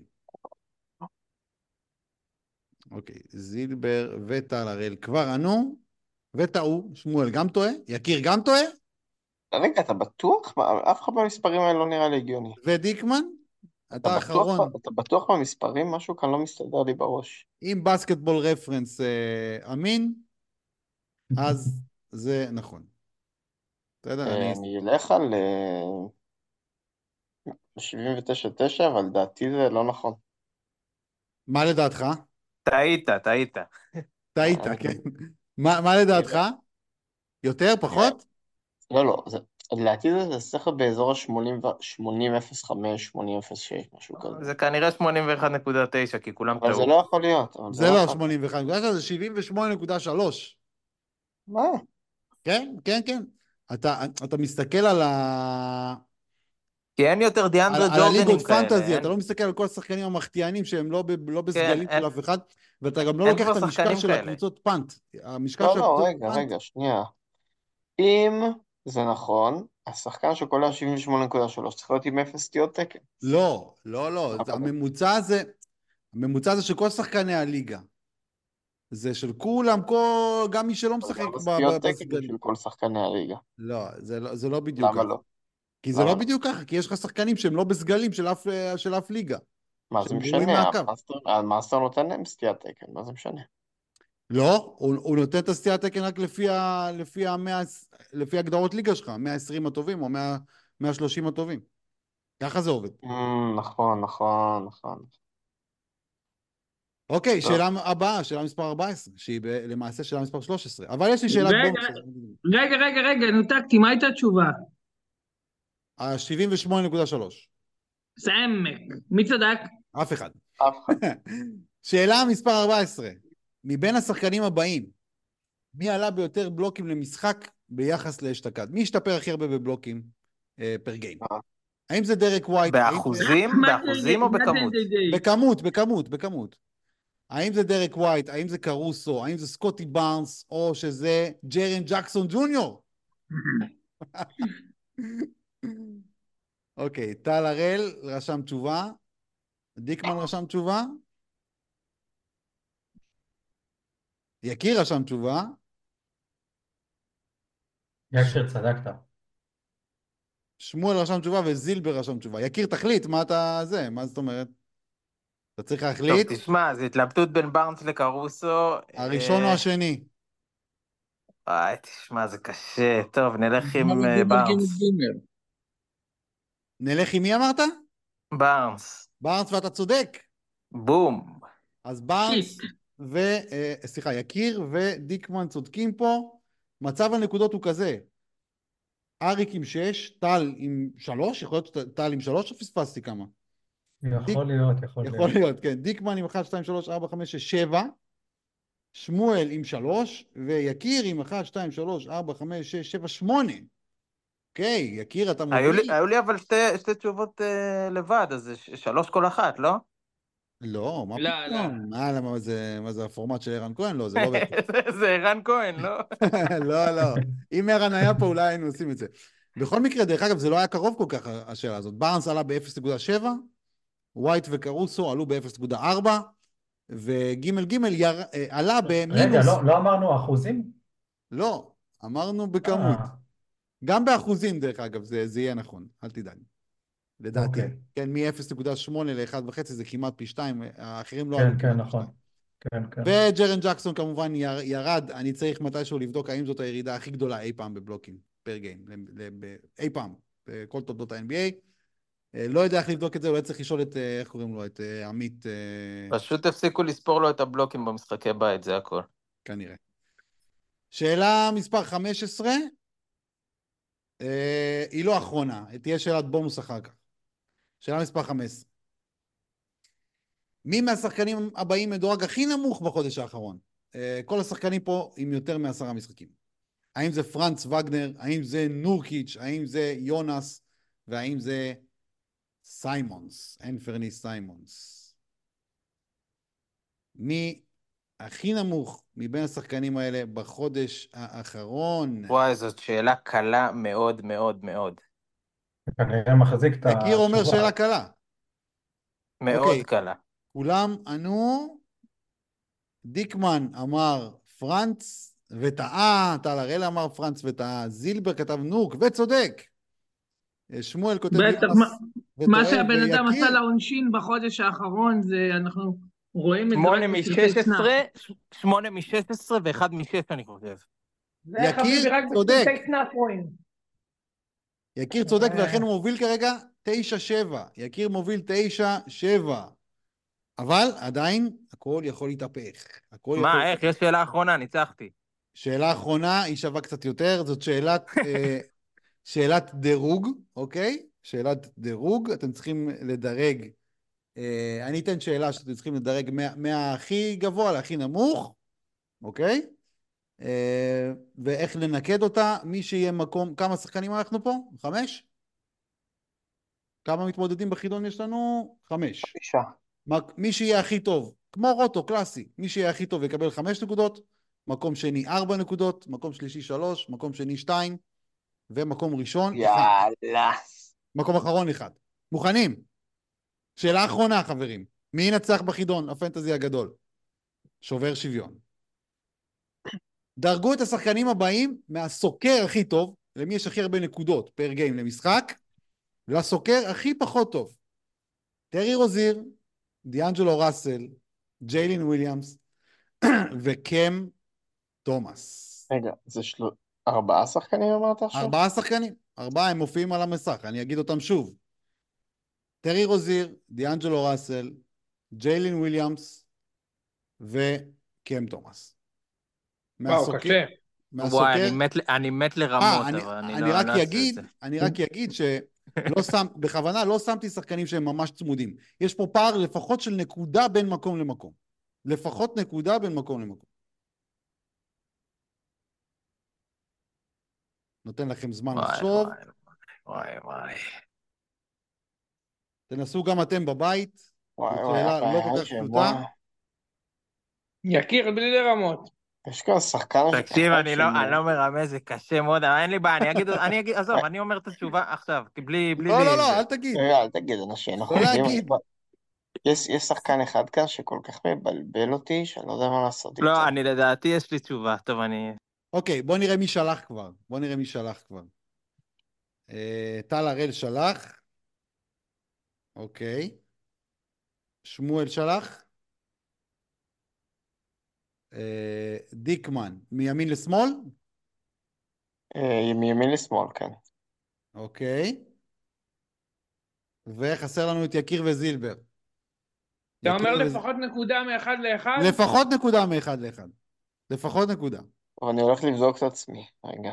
אוקיי, זילבר וטל הראל כבר ענו, וטעו. שמואל גם טועה, יקיר גם טועה, רגע, אתה בטוח? מה, אף אחד במספרים האלה לא נראה לי הגיוני. ודיקמן, אתה אתה בטוח, האחרון. ב- אתה בטוח במספרים? משהו כאן לא מסתדר לי בראש. אם בסקטבול רפרנס אה, אמין, אז זה נכון. בסדר, אה, אני... אני אלך על אה, שבעים ותשע נקודה תשע, אבל לדעתי זה לא נכון. מה לדעתך? טעית, טעית. טעית, אני- כן. מה, מה לדעתך? יותר, פחות? לא, לא, זה- לדעתי זה זה צריך להיות באזור ה-שמונים אפס חמש, שמונים אפס שש, משהו כזה. זה כנראה שמונים ואחת נקודה תשע, כי כולם אבל זה טעו. לא יכול להיות. אבל זה לא יכול להיות. שמונים ואחת, זה שבעים ושמונה נקודה שלוש. מה? כן, כן, כן. אתה, אתה מסתכל על ה... כי אין יותר על, דיאנדרה על הליגות ג'ורדנים כאלה. פנטזי, אין- אתה לא מסתכל על כל השחקנים המחטיאנים שהם לא, ב, לא כן, בסגלים אין- של אף אחד, ואתה גם לא אין לוקח כבר את המשקל שחקנים של כאלה. הקבוצות פאנט. המשקל לא, של לא, הקבוצות רגע, פאנט, רגע, שנייה. אם זה נכון, השחקן שקולע שבעים ושמונה נקודה שלוש צריך להיות עם אפס סטיות תקן. לא, לא, לא, מה זה- קורה? הממוצע הזה, הממוצע הזה של כל שחקני הליגה, זה של כולם, כל, גם מי שלא אבל משחק גם ב- הסטיות ב- תקן בסגלים. של כל שחקני הליגה. לא, זה לא, זה לא בדיוק למה ככה. לא? כי זה לא למה לא? בדיוק ככה, כי יש לך שחקנים שהם לא בסגלים של אף, של אף ליגה, מה זה שהם גרועים משנה? מהקו. המאסטר, המאסטר נותן להם סטיית תקן, מה זה משנה? לא, הוא, הוא נותן את הסטיית תקן רק לפי, ה, לפי, המאה, לפי הגדרות ליגה שלך, מאה ועשרים הטובים או מאה, מאה ושלושים הטובים. ככה זה עובד. Mm, נכון, נכון, נכון. אוקיי, טוב. שאלה הבאה, שאלה מספר ארבע עשרה, שהיא ב, למעשה שאלה מספר שלוש עשרה, אבל יש לי שאלת רגע, בונוס. רגע, רגע, רגע, נותקתי, מה הייתה התשובה? ה-שבעים ושמונה נקודה שלוש. סעמק, מי צדק? אף אחד. אף אחד. שאלה מספר ארבע עשרה. מבין השחקנים הבאים, מי עלה ביותר בלוקים למשחק ביחס לאשתקד? מי השתפר הכי הרבה בבלוקים אה, פר גיים? אה. האם זה דרק ווייט? האם זה... באחוזים? מה זה- באחוזים או מה זה בכמות? די די? בכמות, בכמות, בכמות. האם זה דרק ווייט? האם זה קרוסו? האם זה סקוטי בארנס? או שזה ג'רן ג'קסון ג'וניור? אוקיי, טל הראל רשם תשובה. דיקמן רשם תשובה. יקיר רשם תשובה. יקיר, צדקת. שמואל רשם תשובה וזילבר רשם תשובה. יקיר, תחליט, מה אתה זה? מה זאת אומרת? אתה צריך טוב, להחליט. תשמע, זו התלבטות בין בארנס לקרוסו. הראשון או אה, השני? וואי, תשמע, זה קשה. טוב, נלך עם גימל, אה, גימל, בארנס. גימל. נלך עם מי אמרת? בארנס. בארנס, ואתה צודק. בום. אז בארנס שיט. ו... אה, סליחה, יקיר ודיקמן צודקים פה. מצב הנקודות הוא כזה. אריק עם שש, טל עם שלוש, יכול להיות טל עם שלוש או פספסתי כמה? יכול להיות, יכול יכול להיות. להיות, כן. דיקמן עם אחת, שתיים, שלוש, ארבע, חמש, שש, שבע. שמואל עם שלוש, ויקיר עם אחת, שתיים, שלוש, ארבע, חמש, שש, שבע, שמונה. אוקיי, יקיר, אתה היו לי, מוביל? היו לי אבל שתי, שתי תשובות אה, לבד, אז זה ש- שלוש כל אחת, לא? לא, מה לא, פתאום? מה, למה זה, מה זה הפורמט של ערן כהן? לא, זה לא עובד. זה- זה ערן כהן, לא? לא, לא. אם ערן היה פה, אולי היינו עושים את זה. בכל מקרה, דרך אגב, זה לא היה קרוב כל כך, השאלה הזאת. בארנס עלה ב-אפס נקודה שבע, ווייט וקרוסו עלו ב-אפס נקודה ארבע, וגימל גימל יר... אה, עלה רגע, במינוס... לא, לא אמרנו אחוזים? לא, אמרנו בכמות. אה, גם באחוזים, דרך אגב, זה, זה יהיה נכון, אל תדאג. לדעתי. אוקיי. כן, מ-אפס נקודה שמונה ל-אחד נקודה חמש זה כמעט פי שתיים, האחרים לא כן, עלו כן, כמעט פי נכון. שתיים. כן, כן. וג'רן ג'קסון כמובן יר, ירד, אני צריך מתישהו לבדוק האם זאת הירידה הכי גדולה אי פעם בבלוקים, פר גיים, אי פעם, בכל תולדות ה-אן בי איי. לא יודע איך לבדוק את זה, אולי צריך לשאול את, איך קוראים לו, את עמית, פשוט הפסיקו לספור לו את הבלוקים במשחקי בית, זה הכל. כנראה. שאלה מספר חמש עשרה, היא לא אחרונה, תהיה שאלת בונוס אחר כך. שאלה מספר חמש עשרה. מי מהשחקנים הבאים מדורג הכי נמוך בחודש האחרון? כל השחקנים פה עם יותר מעשרה משחקים. האם זה פרנץ וגנר, האם זה נורקיץ', האם זה יונס, והאם זה סיימונס, אנפרני סיימונס. מי הכי נמוך מבין השחקנים האלה בחודש האחרון? וואי, זאת שאלה קלה מאוד מאוד מאוד. כנראה מחזיק את יקיר אומר התשובה. שאלה קלה. מאוד אוקיי. קלה. כולם ענו, דיקמן אמר פרנץ וטעה, טל הראל אמר פרנץ וטעה, זילבר כתב נוק וצודק. שמואל כותב בטח, יונס מה- מה וטועה, שהבן אדם עשה ויקיר, לעונשין בחודש האחרון, זה אנחנו רואים את זה שמונה רק משש בסרטי סנאפ. עשרה, שמונה משש עשרה ואחד משש, אני חושב. זה יקיר חביבי רק צודק. בסרטי סנאפ רואים. יקיר צודק אה. ולכן הוא מוביל כרגע תשע שבע. יקיר מוביל תשע שבע. אבל עדיין הכל יכול להתהפך. הכל יכול... מה, איך? יש שאלה אחרונה, ניצחתי. שאלה אחרונה, היא שווה קצת יותר, זאת שאלת, אה, שאלת דירוג, אוקיי? שאלת דירוג, אתם צריכים לדרג, אה, אני אתן שאלה שאתם צריכים לדרג מה, מהכי גבוה להכי נמוך, אוקיי? אה, ואיך לנקד אותה, מי שיהיה מקום, כמה שחקנים אנחנו פה? חמש? כמה מתמודדים בחידון יש לנו? חמש. חמישה. מי שיהיה הכי טוב, כמו רוטו, קלאסי, מי שיהיה הכי טוב יקבל חמש נקודות, מקום שני ארבע נקודות, מקום שלישי שלוש, מקום שני שתיים, ומקום ראשון אחד. יאללה. מקום אחרון אחד. מוכנים? שאלה אחרונה, חברים. מי ינצח בחידון, הפנטזי הגדול? שובר שוויון. דרגו את השחקנים הבאים מהסוקר הכי טוב, למי יש הכי הרבה נקודות פר גיים למשחק, לסוקר הכי פחות טוב. טרי רוזיר, דיאנג'לו ראסל, ג'יילין וויליאמס, וקם תומאס. רגע, זה של... ארבעה שחקנים אמרת עכשיו? ארבעה שחקנים. ארבעה, הם מופיעים על המסך. אני אגיד אותם שוב. טרי רוזיר, דיאנג'לו ראסל, ג'יילין וויליאמס, וקם תומאס. וואו, קשה. וואי, אני מת, אני מת לרמות, אה, אני, אבל אני, אני לא, רק לא אעשה את אגיד, זה. אני רק אגיד שלא שם, בכוונה לא שמתי שחקנים שהם ממש צמודים. יש פה פער לפחות של נקודה בין מקום למקום. לפחות נקודה בין מקום למקום. נותן לכם זמן וואי, לחשוב. וואי, וואי, וואי. תנסו גם אתם בבית. וואי זאת וואי, שאלה לא כל הבעיה כך שבוא... פשוטה. יקיר בלי לרמות. יש כאן שחקן תקשיב, אחד אני לא, אני לא מרמז, זה קשה מאוד, אבל אין לי בעיה, אני אגיד, אני אגיד, עזוב, אני אומר את התשובה עכשיו, כי בלי, בלי לא, לי לא, לא, זה. אל תגיד. רגע, אל תגיד, אנשים, אנחנו לא יודעים... להגיד. יש, יש שחקן אחד כאן שכל כך מבלבל אותי, שאני לא יודע מה לעשות איתו. לא, אני לדעתי יש לי תשובה, טוב, אני... אוקיי, בוא נראה מי שלח כבר. בוא נראה מי שלח כבר. אה, טל הראל שלח. אוקיי. שמואל שלח. אה, דיקמן, מימין לשמאל? אה, מימין לשמאל, כן. אוקיי. וחסר לנו את יקיר וזילבר. אתה יקיר אומר וז- לפחות נקודה מאחד לאחד? לפחות נקודה מאחד לאחד. לפחות נקודה. אבל אני הולך לבדוק את עצמי, רגע.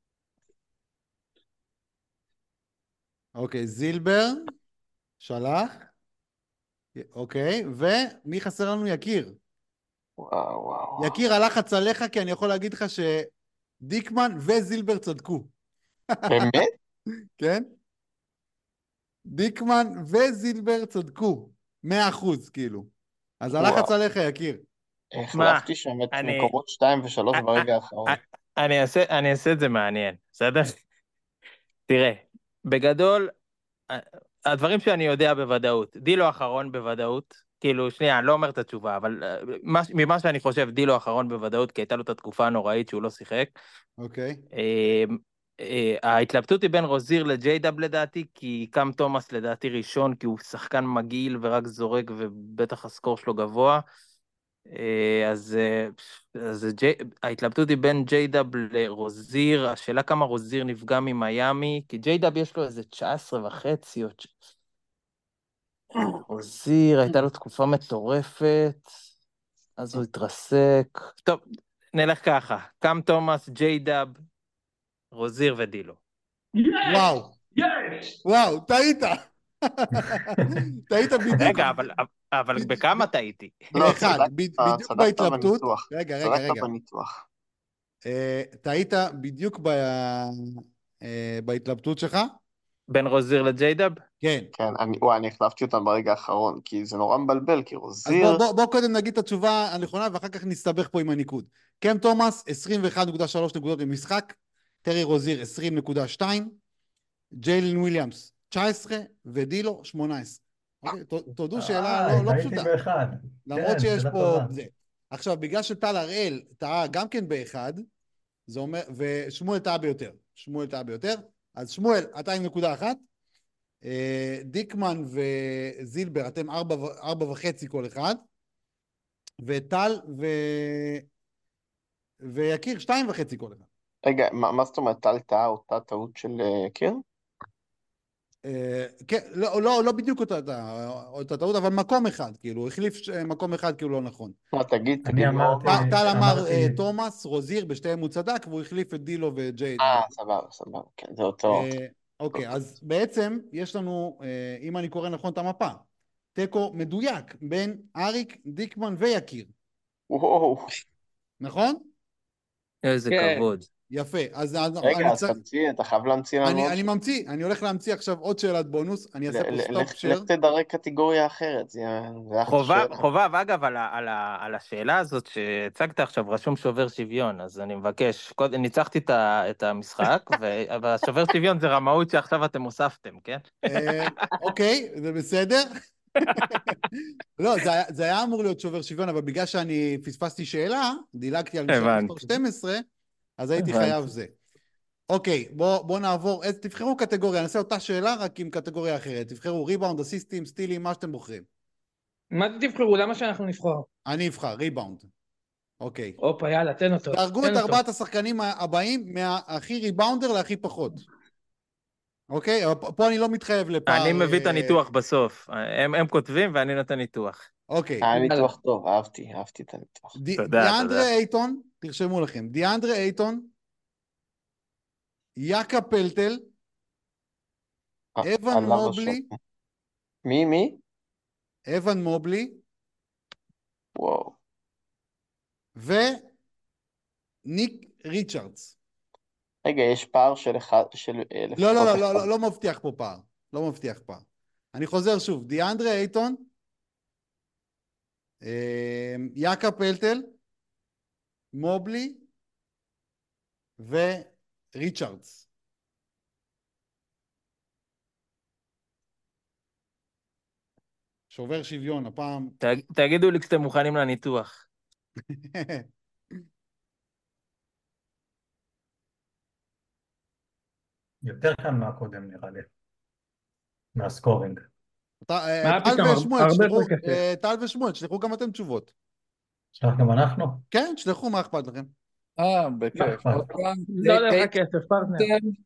אוקיי, זילבר שלח. אוקיי, ומי חסר לנו? יקיר. וואו, וואו. יקיר, הלחץ עליך, כי אני יכול להגיד לך שדיקמן וזילבר צדקו. באמת? כן? דיקמן וזילבר צדקו. מאה אחוז, כאילו. אז הלחץ וואו. עליך, יקיר. החלפתי שם את אני- מקומות שתיים ושלוש אה, ברגע אה, האחרון. אני אעשה, אני אעשה את זה מעניין, בסדר? תראה, בגדול, הדברים שאני יודע בוודאות, דילו אחרון בוודאות, כאילו, שנייה, אני לא אומר את התשובה, אבל אה, מה- ממה שאני חושב, דילו אחרון בוודאות, כי הייתה לו את התקופה הנוראית שהוא לא שיחק. אוקיי. אה, אה, ההתלבטות היא בין רוזיר לג'יי-דאב לדעתי, כי קם תומאס לדעתי ראשון, כי הוא שחקן מגעיל ורק זורק, ובטח הסקור שלו גבוה. אה, אז, אה, אז ג'י, ההתלבטות היא בין ג'יי-דאב לרוזיר, השאלה כמה רוזיר נפגע ממיימי, כי ג'יי-דאב יש לו איזה תשע עשרה וחצי, או... רוזיר, הייתה לו תקופה מטורפת, אז הוא התרסק. טוב, נלך ככה, קם תומאס, ג'יי-דאב, רוזיר ודילו. וואו. יש! וואו, טעית. טעית בדיוק. רגע, אבל, אבל בכמה טעיתי? לא, אחד, צדקת, ב- בדיוק צדקת בהתלבטות. בניתוח. רגע, רגע, צדקת רגע. בניתוח. אה, טעית בדיוק ב- אה, בהתלבטות שלך. בין רוזיר לג'יי-דאב? כן. כן, אני, וואי, אני החלפתי אותם ברגע האחרון, כי זה נורא מבלבל, כי אז רוזיר... בוא, בוא, בוא קודם נגיד את התשובה הנכונה, ואחר כך נסתבך פה עם הניקוד. קם תומאס, עשרים ואחת נקודה שלוש נקודות במשחק, טרי רוזיר, עשרים נקודה שתיים, ג'יילן וויליאמס, תשע עשרה, ודילו, שמונה עשרה. אוקיי? ת- תודו שאלה אה, לא, לא טעיתי פשוטה, באחד. למרות כן, שיש שאלה פה... טובה. זה. עכשיו, בגלל שטל הראל טעה גם כן באחד, זה אומר, ושמואל טעה ביותר. שמואל טעה ביותר, אז שמואל, אתה עם נקודה אחת, אה, דיקמן וזילבר, אתם ארבע, ו- ארבע וחצי כל אחד, וטל ו... ויקיר, שתיים וחצי כל אחד. רגע, מה, מה זאת אומרת, טל טעה אותה טעות של אה, קיר? אה, כן, לא, לא, לא בדיוק אותה, אותה, אותה טעות, אבל מקום אחד, כאילו, הוא החליף ש- מקום אחד כאילו לא נכון. לא, תגיד, אני תגיד מה הוא אמרתי, אמר. טל טל אמר אמרתי, אה, תומאס, רוזיר, בשתיהם הוא צדק, והוא החליף את דילו וג'ייד. אה, סבבה, סבבה, כן, זה אותו. אה, אוקיי, אז בעצם יש לנו, אה, אם אני קורא נכון את המפה, תיקו מדויק בין אריק, דיקמן ויקיר, וואו. נכון? איזה כן. כבוד. יפה, אז אז רגע, אני אז צריך, תמציא, אתה חייב להמציא לנו אני, עוד אני שאלה. ממציא, אני הולך להמציא עכשיו עוד שאלת בונוס, אני אעשה פה ל- ל- סטופ לך שייר. לך תדרג קטגוריה אחרת, זה זה אחלה חובב, שאלה. חובב, אגב, על, ה, על, ה, על השאלה הזאת שהצגת עכשיו, רשום שובר שוויון, אז אני מבקש, קודם, ניצחתי את, ה, את המשחק, ו- והשובר שוויון זה רמאות שעכשיו אתם הוספתם, כן? אה, אוקיי, זה בסדר. לא, זה היה, זה היה אמור להיות שובר שוויון, אבל בגלל שאני פספסתי שאלה, דילגתי על שאלה מספר הבנתי. שתים עשרה, אז הייתי הבנתי. חייב זה. אוקיי, בוא, בוא נעבור, אז תבחרו קטגוריה, נעשה אותה שאלה רק עם קטגוריה אחרת. תבחרו ריבאונד, אסיסטים, סטילים, מה שאתם בוחרים. מה תבחרו? למה שאנחנו נבחר? אני אבחר, ריבאונד. אוקיי. הופה, יאללה, תן אותו. דרגו תן את אותו. ארבעת השחקנים הבאים מהכי ריבאונדר להכי פחות. אוקיי? אבל פה אני לא מתחייב לפער. אני מביא את אה, הניתוח בסוף, הם, הם כותבים ואני נותן ניתוח. אוקיי. היה יאללה. ניתוח טוב, אהבתי, אהבתי את הניתוח. די- תודה, דיאנדרה תודה. אייטון, תרשמו לכם, דיאנדרה אייטון, יאקה פלטל, אה, אבן עליו מובלי, השם. מי, מי? אבן מובלי, וואו. וניק ריצ'רדס. רגע, יש פער של אחד, של אה, לא, לפחות לא, לא, אחד. לא, לא, לא מבטיח פה פער. לא מבטיח פער. אני חוזר שוב, דיאנדרה אייטון, אה, יאקה פלטל, מובלי וריצ'רדס. שובר שוויון, הפעם. ת, תגידו לי כשאתם מוכנים לניתוח. יותר קל מהקודם נראה לי, מהסקורינג. ט- אה, מה טל פתאום, ושמואל, הרבה תשלחו, יותר קשה. אה, טל ושמואל, תשלחו גם אתם תשובות. שלח גם אנחנו? כן, תשלחו, מה אכפת לכם? אה, מה בכיף. אכפת? עוד פעם, לא עולה לך אייטון, כסף, פרטנר.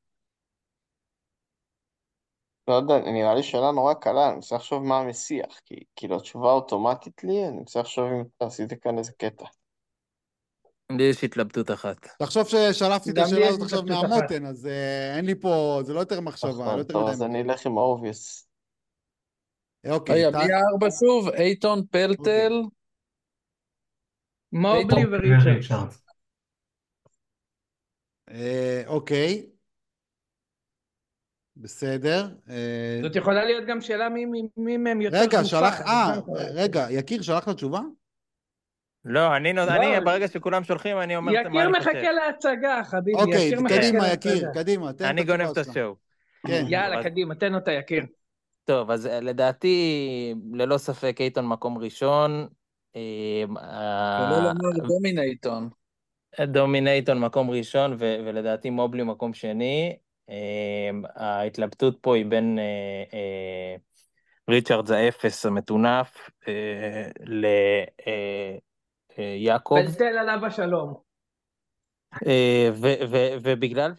לא יודע, נראה לי שאלה נורא קלה, אני רוצה לחשוב מה המסיח, כי כאילו התשובה אוטומטית לי, אני רוצה לחשוב אם אתה עשית כאן איזה קטע. לי יש התלבטות אחת. תחשוב ששלפתי את גם לי השאלה יש הזאת עכשיו התלבטות אחת. מהמותן, אז אה, אין לי פה, זה לא יותר מחשבה, לא נכון, יותר טוב, מדי אז אני מחשבה. אלך עם האובייס. אוקיי, רגע, טל, מי הארבע שוב? אייטון, פלטל, מובלי אייטון וריצ'רדס. וריצ'רדס. אה, אוקיי, בסדר. אה, זאת יכולה להיות גם שאלה מי- מי מי מהם יותר רגע, גופה. שלח, אז אה, גם יכולה להיות. רגע, יקיר, שלחת תשובה? לא, אני, נות- לא, אני ברגע שכולם שולחים, אני אומר מה יקיר אני חושב. מחכה להצגה, חביבי, אוקיי, יקיר מחכה קדימה, להצגה. יקיר, קדימה, תן את אני גונב את התשובה שלך. השואו. כן. יאללה, אז- קדימה, תן אותה, יקיר. טוב, אז אה, לדעתי, ללא ספק, אייטון מקום ראשון. אה, כולל אה, אומר דומינייטון. דומינייטון מקום ראשון, ו- ולדעתי מובלי מקום שני. אה, ההתלבטות פה היא בין אה, אה, ריצ'רדס האפס המטונף אה, ליעקב. פלטל עליו השלום. אה, ו- ו- ובגלל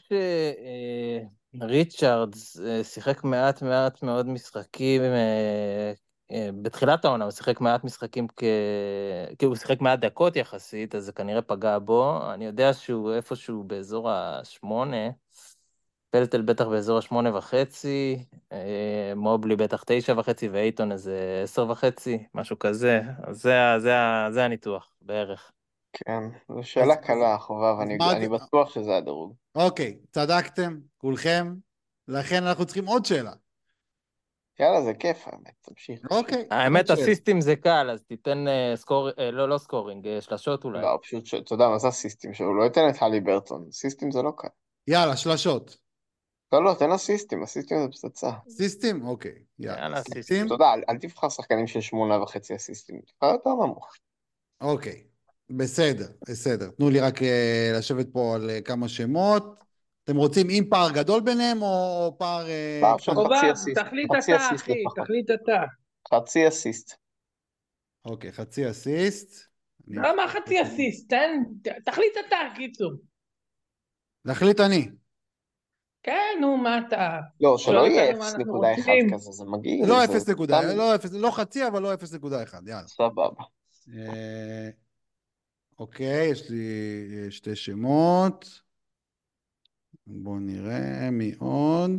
שריצ'רדס שיחק מעט מעט מאוד משחקים, אה, אה, בתחילת העונה הוא שיחק מעט משחקים, כ... כי הוא שיחק מעט דקות יחסית, אז זה כנראה פגע בו. אני יודע שהוא איפשהו באזור השמונה, פלטל בטח באזור השמונה וחצי, אה, מובלי בטח תשע וחצי, ואייטון איזה עשר וחצי, משהו כזה. אז זה, ה- זה, ה- זה הניתוח, בערך. כן, זו שאלה אז- קלה, חובב, אז אני מה אני את- בטוח שזה הדירוג. אוקיי, צדקתם, כולכם. לכן אנחנו צריכים עוד שאלה. יאללה, זה כיף, האמת, תמשיך. אוקיי. האמת, עוד שאלה. הסיסטים זה קל, אז תיתן אה, סקור, אה, לא, לא סקורינג, אה, שלשות אולי. לא, פשוט, ש- אתה יודע מה זה הסיסטים שלו, הוא לא ייתן את הלי ברטון, סיסטים זה לא קל. יאללה, שלשות. לא, לא, תן לו סיסטים, הסיסטים זה פצצה. סיסטים? אוקיי. יאללה. יאללה, סיסטים? סיסטים. אתה יודע, אל, אל תבחר שחקנים של שמונה וחצי אסיסטים, תבחר יותר נמוך. אוקיי. בסדר, בסדר. תנו לי רק אה, לשבת פה על אה, כמה שמות. אתם רוצים עם פער גדול ביניהם, או פער אה, לא, פשוט קטן? חצי חובב, אסיסט, תחליט חצי אתה, אסיסט אחי, לפחות. תחליט אתה. חצי אסיסט. אוקיי, חצי אסיסט. אני- למה חצי אסיסט? תן, ת- תחליט אתה, קיצור. להחליט אני. כן, נו, מה אתה... לא, שלא שואל יהיה אותנו מה אפס אנחנו נקודה אחד רוצים. כזה, זה מגעיל. לא זה אפס נקודה, סתם- לא אפס, לא חצי, אבל לא אפס נקודה אחת, יאללה. סבבה. אה, אוקיי, יש לי אה, שתי שמות. בואו נראה מי עוד.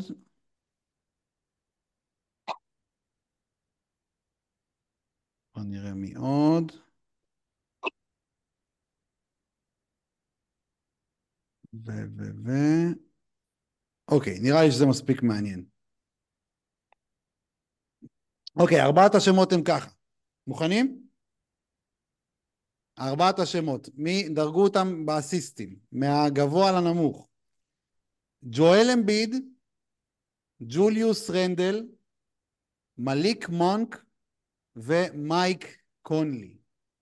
בואו נראה מי עוד. ו... ו... ו... אוקיי, נראה לי שזה מספיק מעניין. אוקיי, ארבעת השמות הם ככה. מוכנים? ארבעת השמות. מי דרגו אותם באסיסטים? מהגבוה לנמוך. ג'ואל אמביד, ג'וליוס רנדל, מליק מונק ומייק קונלי.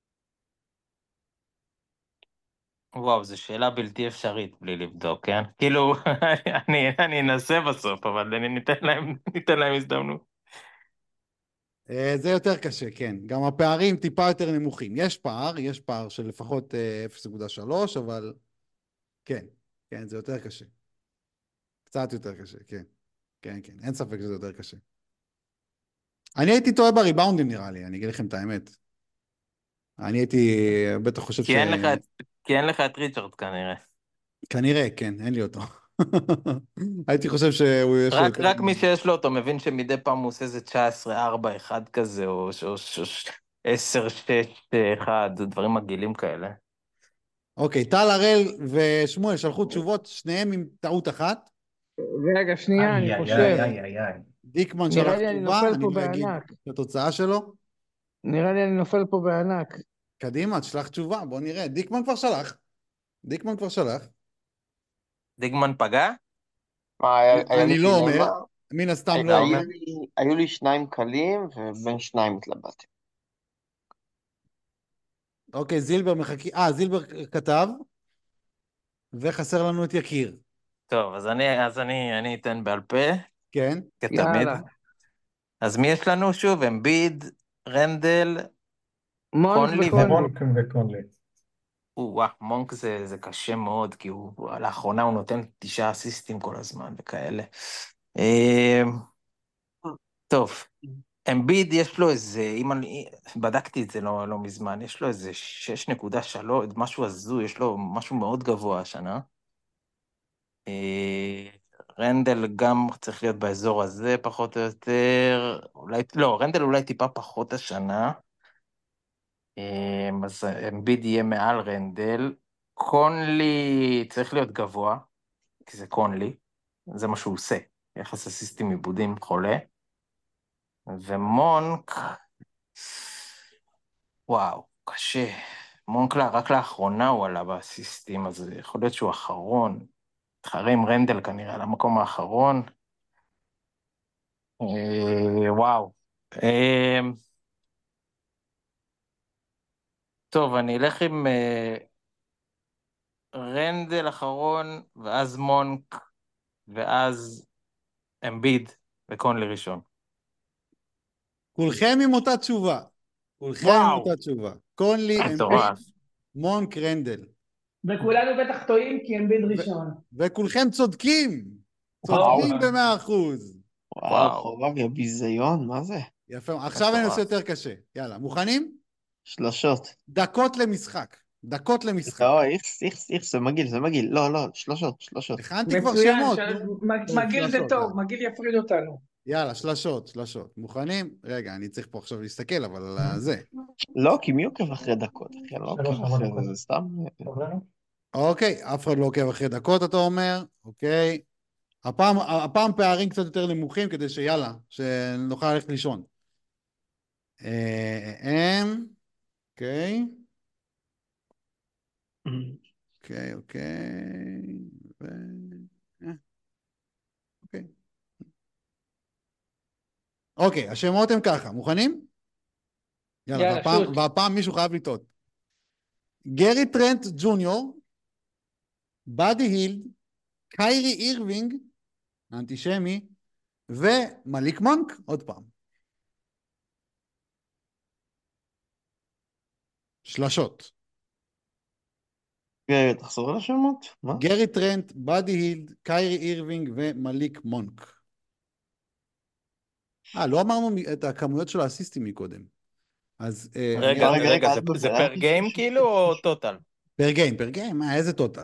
וואו, זו שאלה בלתי אפשרית בלי לבדוק, כן? כאילו, אני, אני אנסה בסוף, אבל אני ניתן להם, ניתן להם הזדמנות. אה, זה יותר קשה, כן. גם הפערים טיפה יותר נמוכים. יש פער, יש פער של לפחות אה, אפס נקודה שלוש, אבל כן, כן, זה יותר קשה. קצת יותר קשה, כן. כן, כן, אין ספק שזה יותר קשה. אני הייתי טועה בריבאונדים נראה לי, אני אגיד לכם את האמת. אני הייתי, בטח חושב ש... כי אין לך את, כי אין לך את ריצ'רד כנראה. כנראה, כן, אין לי אותו. הייתי חושב שהוא יש לו רק, יותר... רק מי שיש לו אותו מבין שמדי פעם הוא עושה איזה תשע עשרה ארבע אחד כזה, או עשר שש אחד, דברים מגעילים כאלה. אוקיי, טל הראל ושמואל שלחו תשובות, שניהם עם טעות אחת. רגע, שנייה, אני איי, איי, חושב. איי, איי, איי, איי. דיקמן נראה שלח לי אני תשובה, נופל אני פה לא אגיד בענק. את התוצאה שלו. נראה לי אני נופל פה בענק. קדימה, תשלח תשובה, בוא נראה. דיקמן כבר שלח. דיקמן כבר שלח. דיגמן פגע? מה, היה, היה לי אני לא אומר, דילמה, מן הסתם היו, לא היו, אומר. לי, היו לי שניים קלים, ובין שניים התלבטתי. אוקיי, זילבר מחכה... אה, זילבר כתב, וחסר לנו את יקיר. טוב, אז אני, אז אני, אני אתן בעל פה, כן? כתמיד. יאללה. אז מי יש לנו שוב? אמביד, רנדל, מונק קונלי וקונלי. מונק וקונלי. וואו, מונק זה, זה קשה מאוד, כי הוא, לאחרונה הוא נותן תשעה אסיסטים כל הזמן וכאלה. אה, טוב, אמביד יש לו איזה, אם אני, בדקתי את זה לא, לא מזמן, יש לו איזה שש נקודה שלוש, משהו הזוי, יש לו משהו מאוד גבוה השנה. אה, רנדל גם צריך להיות באזור הזה, פחות או יותר, אולי, לא, רנדל אולי טיפה פחות השנה. אה, אז אמביד יהיה מעל רנדל. קונלי צריך להיות גבוה, כי זה קונלי, זה מה שהוא עושה, יחס אסיסטים עיבודים חולה. ומונק, וואו, קשה. מונק לה, רק לאחרונה הוא עלה באסיסטים, אז יכול להיות שהוא אחרון. מתחרה עם רנדל כנראה, על המקום האחרון. אה, וואו. אה, טוב, אני אלך עם אה, רנדל אחרון, ואז מונק, ואז אמביד וקונלי ראשון. כולכם עם אותה תשובה. כולכם וואו. עם אותה תשובה. קונלי, אמביד, מטורף. מונק, רנדל. וכולנו בטח טועים כי אמביד ראשון. וכולכם צודקים. וואו. צודקים במאה אחוז. וואו, וואו. חובב, יא ביזיון, מה זה? יפה, עכשיו אני מטורף. עושה יותר קשה. יאללה, מוכנים? שלושות. דקות למשחק. דקות למשחק. לא, איכס, איכס, איכס, זה מגעיל, זה מגעיל. לא, לא, שלושות, שלושות. הכנתי כבר מצוין, שמות. של- נו. מג- טוב, מגעיל זה שלשות, טוב, יאללה. מגעיל יפריד אותנו. יאללה, שלשות, שלשות. מוכנים? רגע, אני צריך פה עכשיו להסתכל, אבל על הזה. לא, כי מי עוקב אחרי דקות, אחי? אני לא שלוש, עוקב ארבע אחרי דקות. זה, זה סתם... טוב לנו? אוקיי, אף אחד לא עוקב אחרי דקות, אתה אומר. אוקיי. הפעם, הפעם פערים קצת יותר נמוכים, כדי שיאללה, שנוכל ללכת לישון. אם, אוקיי. אוקיי, אוקיי. ו... אה, אוקיי. אוקיי, השמות הם ככה, מוכנים? יאללה, יאללה, והפעם, שוט. והפעם מישהו חייב לטעות. גרי טרנט ג'וניור, באדי הילד, קיירי אירווינג, האנטישמי, ומליק מונק, עוד פעם. שלשות. רגע, תחזור על השמות? מה? גרי טרנט, באדי הילד, קיירי אירווינג ומליק מונק. אה, לא אמרנו את הכמויות של האסיסטים מקודם. אז... אה, אני- רגע, רגע, רגע, רגע, זה- אל תבלבל, זה אל פר תבלבל, גיים ש- ש- כאילו ש- או ש- טוטל? פר גיים, פר גיים, מה, איזה טוטל?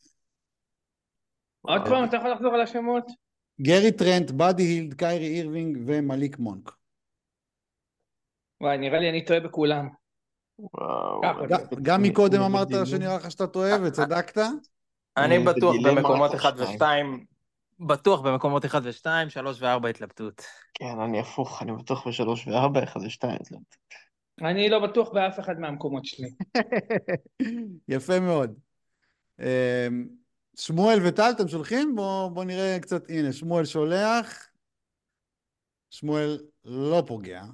עוד פעם, אתה יכול לחזור על השמות? גרי טרנט, באדי הילד, קיירי אירווינג ומליק מונק. וואי, נראה לי אני טועה בכולם. וואו, ככה אני זה. ג- גם מקודם אני אמרת בדילמה. שנראה לך שאתה טועה וצדקת. אני אני בטוח בדילמה רק במקומות על אחד שניים. ושתיים, בטוח במקומות אחד ושתיים, שלוש וארבע התלבטות. כן, אני הפוך, אני בטוח בשלוש וארבע, אחד ושתיים. זה- אני לא בטוח באף אחד מהמקומות שלי. יפה מאוד. אמ, שמואל וטל, אתם שולחים? בואו בוא נראה קצת, הנה, שמואל שולח. שמואל לא פוגע.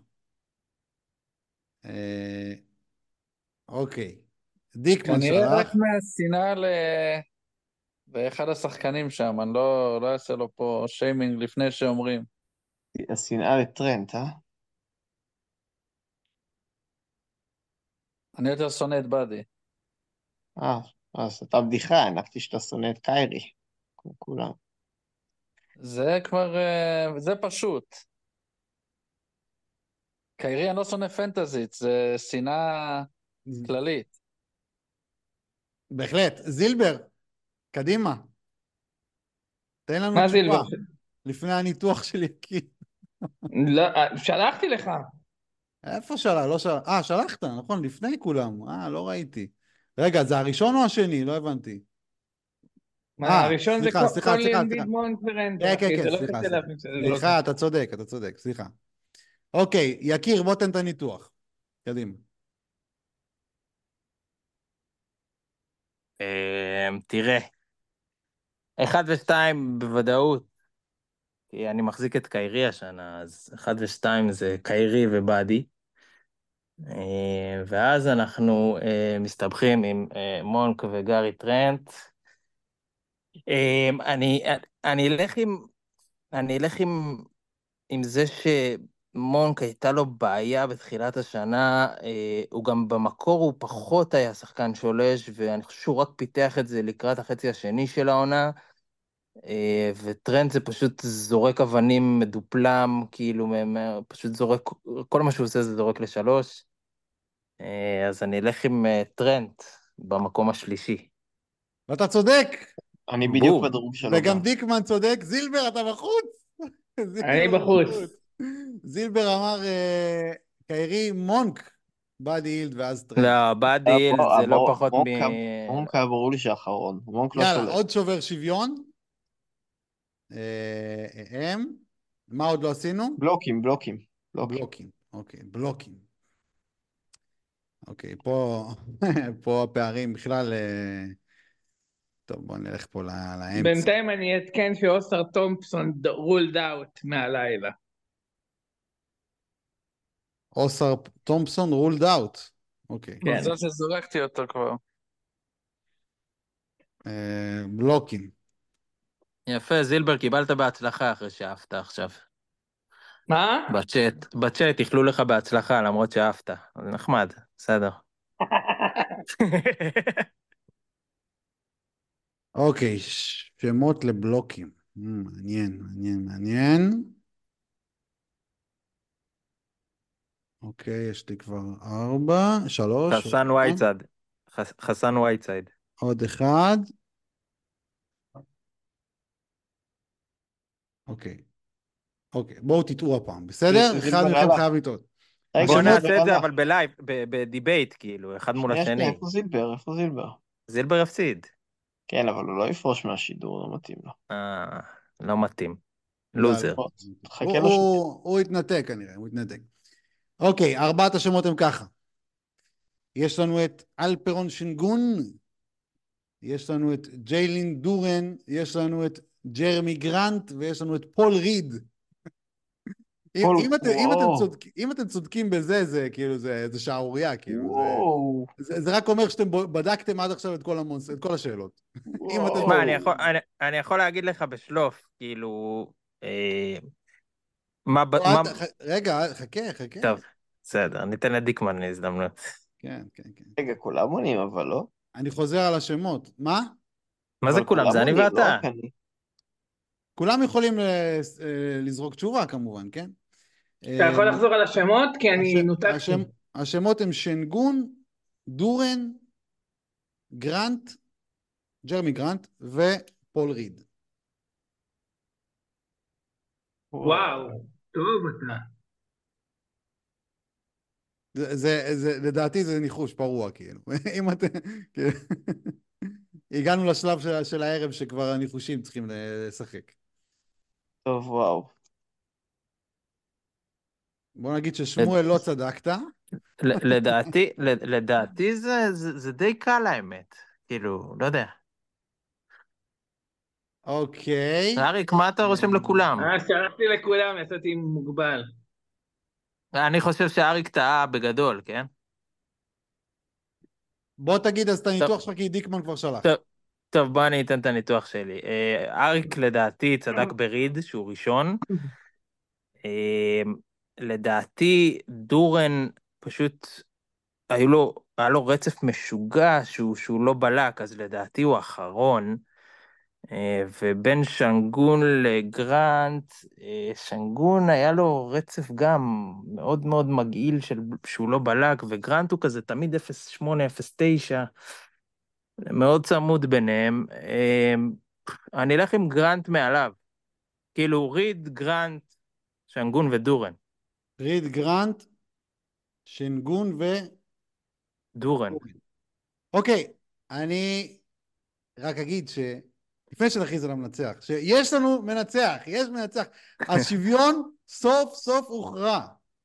אה, אוקיי. דיקמן כנראה רק שלח. מהשנאה ל... ואחד השחקנים שם, אני לא, לא אעשה לו פה שיימינג לפני שאומרים. השנאה לטרנט, אה? אני יותר שונא את באדי. אה, אז אתה בדיחה, הנחתי שאתה שונא את קיירי. כמו כולם. זה כבר, אה, זה פשוט. קיירי אני לא שונא פנטזית, זה שנאה כללית. בהחלט. זילבר, קדימה. תן לנו מה תשובה. זילבר? לפני הניתוח של יקיר. לא, אה, שלחתי לך. איפה שלח? לא שלח. אה, שלחת, נכון, לפני כולם. אה, לא ראיתי. רגע, זה הראשון או השני? לא הבנתי. מה, אה, הראשון זה סליחה, סליחה, סליחה, קולין סליחה. בידמונט ורנדל, כן, כן, אחי, כן, זה לא סליחה, קשה סליחה. להבין שזה לא זה. סליחה, אתה צודק, אתה צודק, סליחה. אוקיי, יקיר, בוא תן את הניתוח. קדימה. אמ, תראה, אחד ושתיים בוודאות, כי אני מחזיק את קיירי השנה, אז אחד ושתיים זה קיירי ובאדי. אה, ואז אנחנו אה, מסתבכים עם אה, מונק וגארי טרנט. אה, אני, אני אלך עם, אני אלך עם, עם זה שמונק הייתה לו בעיה בתחילת השנה, אה, הוא גם במקור הוא פחות היה שחקן שולש, ואני חושב שהוא רק פיתח את זה לקראת החצי השני של העונה, אה, וטרנט זה פשוט זורק אבנים מדופלם, כאילו מ- מ- פשוט זורק, כל מה שהוא עושה זה זורק לשלוש. אה, אז אני אלך עם אה, טרנט במקום השלישי. ואתה צודק, אני בדיוק בום. בדירוג שלו וגם גם. דיקמן צודק. זילבר, אתה בחוץ? אני זילבר בחוץ. זילבר אמר אה, קיירי מונק, באדי הילד ואז טרנד. לא, באדי הבור- זה לא הבור- פחות מ... מונק היה- מונק היה ברור לי שאחרון. מונק לא יאללה, שולט. עוד שובר שוויון. אה, אה, הם. מה עוד לא עשינו? בלוקים, בלוקים. בלוקים. בלוקים. אוקיי, בלוקים. אוקיי, פה, פה הפערים בכלל... אה, טוב, בואו נלך פה ל- לאמצע. בינתיים אני אתקן שאוסר תומפסון רולד אאוט מהלילה. אוסר תומפסון רולד אאוט. אוקיי. כן. מזל שזורקתי אותו כבר. אה, בלוקים. יפה, זילבר, קיבלת בהצלחה אחרי שאהבת עכשיו. מה? בצ'אט, בצ'אט איחלו לך בהצלחה למרות שאהבת. זה נחמד, בסדר. אוקיי, ש- שמות לבלוקים. Mm, מעניין, מעניין, מעניין. אוקיי, יש לי כבר ארבע, שלוש, חסן רגע. וייצד. חס- חסן וייצייד. עוד אחד. אוקיי. אוקיי, בואו תטעו הפעם, בסדר? זילבר אחד מכם הלך. חייב לטעות. רגע, בוא השמות- נעשה את זה הלך. אבל בלייב, ב- בדיבייט, כאילו, אחד מול שנייה, שנייה, השני. איפה זילבר? איפה זילבר? זילבר הפסיד. כן, אבל הוא לא יפרוש מהשידור, לא מתאים לו. אה, לא מתאים. לא, לוזר. בוא, הוא- חכה הוא- לו ש... הוא הוא התנתק כנראה, הוא התנתק. אוקיי, ארבעת השמות הם ככה. יש לנו את אלפרון שינגון, יש לנו את ג'יילין דורן, יש לנו את ג'רמי גרנט, ויש לנו את פול ריד. אם, פול, אם, אתם, אם, אתם וואו, צודק, אם אתם צודקים בזה, זה כאילו, זה, זה שערוריה, כאילו, זה, וואו, זה, זה רק אומר שאתם בדקתם עד עכשיו את כל, המונס, את כל השאלות. אם אתם... תשמע, אני וואו. יכול, אני, אני יכול להגיד לך בשלוף, כאילו, אה, מה, ב- לא, מה, אל ת- ח- רגע, חכה, חכה. טוב, בסדר, ניתן לדיקמן הזדמנות. כן, כן, כן. רגע, כולם עונים, אבל לא? אני חוזר על השמות. מה? מה זה אבל כולם? זה אני עונים, לא ואתה. רק אני. כולם יכולים אה, אה, לזרוק תשובה, כמובן, כן? אתה יכול אה, לחזור על השמות? כי אני הש- נותקתי. השם, השמות הם שנגון, דורן, גרנט, ג'רמי גרנט ופול ריד. וואו, טוב אתה. זה, זה, זה, לדעתי זה ניחוש פרוע, כאילו. אם אתם... כאילו, הגענו לשלב של, של הערב שכבר הניחושים צריכים לשחק. טוב, וואו. בוא נגיד ששמואל לא צדקת. ל- לדעתי, ל- לדעתי זה, זה, זה די קל האמת. כאילו, לא יודע. אוקיי. אריק, מה אתה רושם לכולם? אה, שלחתי לכולם, יצאתי מוגבל. אני חושב שאריק טעה בגדול, כן? בוא תגיד אז את טוב, הניתוח שלך, כי דיקמן כבר שלח. טוב, טוב, בוא אני אתן את הניתוח שלי. אה, אריק לדעתי צדק בריד, שהוא ראשון. אה, לדעתי דורן פשוט, היו לו, היה לו רצף משוגע שהוא, שהוא לא בלק, אז לדעתי הוא האחרון. אה, ובין שנגון לגרנט, אה, שנגון היה לו רצף גם מאוד מאוד מגעיל של, שהוא לא בלק, וגרנט הוא כזה תמיד אפס שמונה אפס תשע, מאוד צמוד ביניהם. אה, אני אלך עם גרנט מעליו, כאילו ריד, גרנט, שנגון ודורן. ריד גרנט, שנגון ו... דורן. אוקיי, אני רק אגיד ש... לפני שנכריז על המנצח, שיש לנו מנצח, יש מנצח. השוויון סוף סוף הוכרע.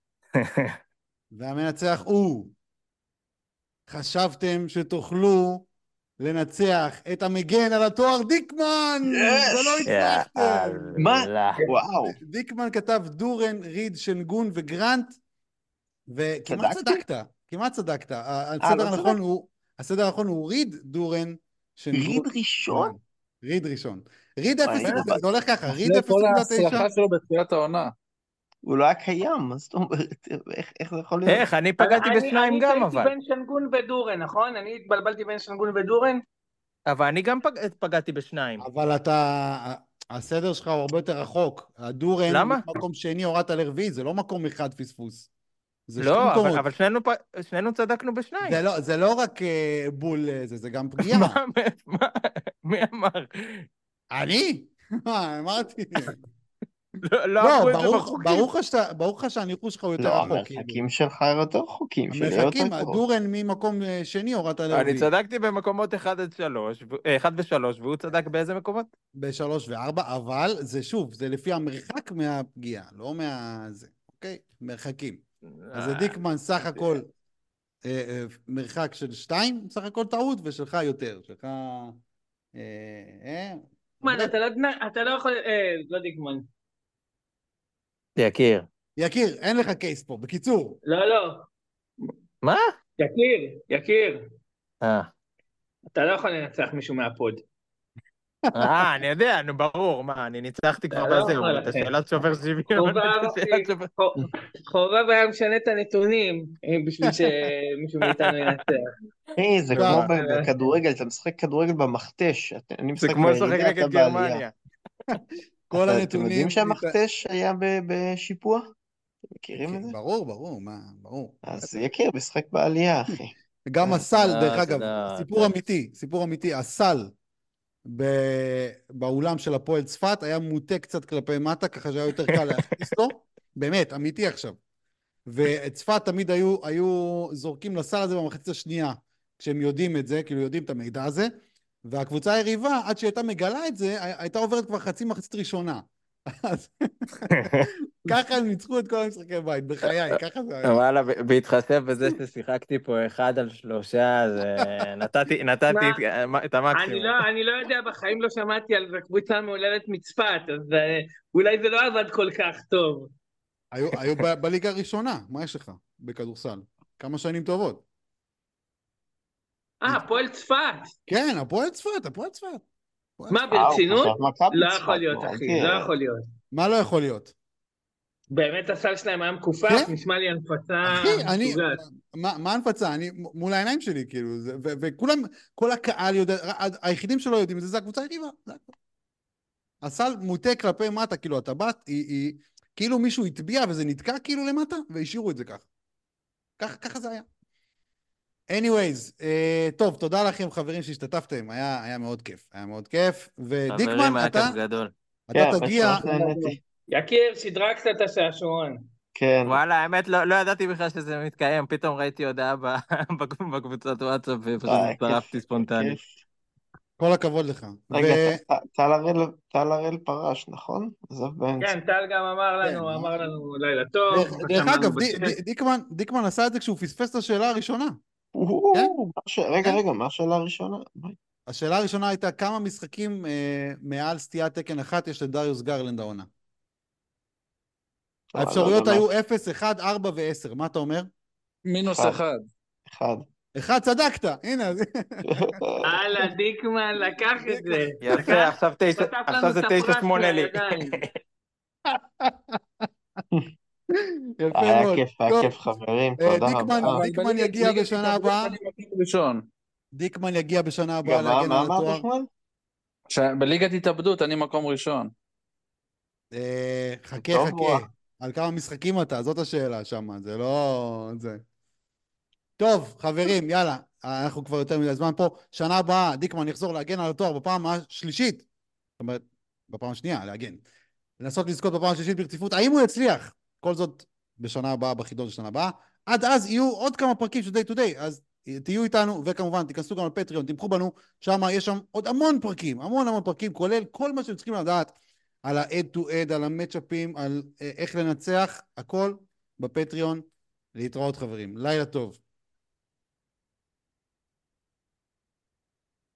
והמנצח הוא, חשבתם שתוכלו לנצח את המגן על התואר דיקמן, Yes! ולא הצלחתם. מה? יאללה. וואו. דיקמן כתב דורן, ריד, שנגון וגרנט, וכמעט צדקתי? צדקת, כמעט צדקת. אה, הסדר לא הנכון צדקתי. הוא, הסדר הנכון הוא ריד, דורן, שנגון, ריד ראשון? גרנט. ריד ראשון. ריד וואי, אפס, אני זה זה הולך ככה, ריד אחרי אפס כל נקודה ההצלחה תשע, שלו בתחילת העונה. הוא לא היה קיים, מה זאת אומרת? איך, איך זה יכול להיות? איך, אני פגעתי אני- בשניים אני גם, טעיתי אבל. בין שנגון ודורן, נכון? אני התבלבלתי בין שנגון ודורן? אבל אני גם פג... פגעתי בשניים. אבל אתה, הסדר שלך הוא הרבה יותר רחוק. הדורן, למה? מקום שני הורדת לרביעי, זה לא מקום אחד פספוס. זה שתי לא, אבל, מקומות. אבל שנינו, פ- שנינו צדקנו בשניים. זה לא, זה לא רק אה, בול, אה, זה, זה גם פגיעה. מה, מה, מי אמר? אני? מה, אמרתי. לא, לא לא, אמרו את זה ברוך, בחוקים. ברוך לך שאתה- ברוך לך שהניחוש שלך הוא יותר לא, רחוק. המרחקים כאילו. שלך יותר רחוקים, שלי יותר המרחקים, קרוב. דורן ממקום אה, שני הורדת אני לרביעי. צדקתי במקומות אחד עד שלוש, ו- אה, אחד ושלוש, והוא צדק באיזה מקומות? בשלוש וארבע, אבל זה שוב, זה לפי המרחק מהפגיעה, לא מה... זה, אוקיי? מרחקים. אז זה אה, דיקמן סך הכל אה, אה, מרחק של שתיים, סך הכל טעות, ושלך יותר. שלך... אה, אה, דיקמן, אתה לא אתה לא יכול... אה, לא דיקמן. יקיר. יקיר, אין לך קייס פה. בקיצור, לא, לא. מה? יקיר, יקיר. אה, אתה לא יכול לנצח מישהו מהפוד. אה, אני יודע, נו ברור, מה, אני ניצחתי כבר לא בזהו, יכול את לכם. השאלת שובר שוויון. חובב, את השאלת שובר- חובב היה משנה את הנתונים אה, בשביל שמישהו מאיתנו ינצח. היי, זה לא, כמו אה, ב- בכדורגל, אתה משחק כדורגל במכתש, אתה- אני זה משחק כמו לשחק בירידה, אתה נגד בעלייה. גרמניה. כל אתה- אתם הנתונים... יודעים שהמכתש היה ב- בשיפוע? אתם מכירים כן, את זה? ברור, ברור, מה, ברור. אז יקיר, משחק בעלייה, אחי. גם אה, הסל, לא, דרך זה אגב, לא, סיפור זה- אמיתי, סיפור אמיתי, הסל ב- באולם של הפועל צפת היה מוטה קצת כלפי מטה, ככה שהיה יותר קל להכניס לו, באמת, אמיתי עכשיו. וצפת תמיד היו, היו זורקים לסל הזה במחצית השנייה, כשהם יודעים את זה, כאילו יודעים את המידע הזה, והקבוצה היריבה, עד שהיא הייתה מגלה את זה, הייתה עוברת כבר חצי מחצית ראשונה. אז ככה הם ניצחו את כל המשחקי בית, בחיי, ככה זה היה. וואלה, בהתחשב בזה ששיחקתי פה אחד על שלושה, אז נתתי נתתי את המקסימום. אני לא יודע, בחיים לא שמעתי על קבוצה מעוללת מצפת, אז אולי זה לא עבד כל כך טוב. היו בליגה הראשונה, מה יש לך בכדורסל? כמה שנים טובות. אה, הפועל צפת. כן, הפועל צפת, הפועל צפת. מה, ברצינות? לא יכול להיות, אחי, לא יכול להיות. מה לא יכול להיות? באמת הסל שלהם היה מכופף, נשמע לי הנפצה משוגעת. מה הנפצה? אני מול העיניים שלי, כאילו, וכולם, כל הקהל יודע, היחידים שלא יודעים, זה הקבוצה היריבה. הסל מוטה כלפי מטה, כאילו, הטבעת היא, כאילו מישהו הטביע וזה נתקע כאילו למטה, והשאירו את זה ככה. ככה זה היה. anyways, uh, טוב, תודה לכם חברים שהשתתפתם, היה, היה מאוד כיף, היה מאוד כיף, ודיקמן, אתה, אתה כן, תגיע, יקיר, שדרגת את השעשועון. כן. וואלה, האמת, לא, לא ידעתי בכלל שזה מתקיים, פתאום ראיתי הודעה בקבוצת וואטסאפ, ופשוט הצטרפתי ספונטנית. כל הכבוד לך. רגע, טל הראל פרש, נכון? כן, טל גם אמר לנו, אמר לנו לילה טוב. דרך אגב, דיקמן עשה את זה כשהוא פספס את השאלה הראשונה. רגע, רגע, מה השאלה הראשונה? השאלה הראשונה הייתה כמה משחקים מעל סטיית תקן אחת יש לדריוס גרלנד העונה. האפשרויות היו אפס, אחד, ארבע ו-עשר, מה אתה אומר? מינוס אחד. אחד. אחד, צדקת, הנה. הלאה, דיקמן לקח את זה. יפה, עכשיו זה תשע שמונה לי. היה כיף, היה כיף חברים, תודה רבה. דיקמן יגיע בשנה הבאה. דיקמן יגיע בשנה הבאה להגן על התואר. בליגת התאבדות אני מקום ראשון. חכה, חכה. על כמה משחקים אתה, זאת השאלה שם, זה לא... זה. טוב, חברים, יאללה, אנחנו כבר יותר מדי זמן פה. שנה הבאה, דיקמן יחזור להגן על התואר בפעם השלישית. זאת אומרת, בפעם השנייה, להגן. לנסות לזכות בפעם השלישית ברציפות. האם הוא יצליח? כל זאת בשנה הבאה, בחידון של שנה הבאה. עד אז יהיו עוד כמה פרקים של day to day, אז תהיו איתנו, וכמובן, תיכנסו גם לפטריון, תמכו בנו, שם יש שם עוד המון פרקים, המון המון פרקים, כולל כל מה שאתם צריכים לדעת על ה-add to add, על המצ'אפים, על איך לנצח, הכל בפטריון. להתראות חברים, לילה טוב.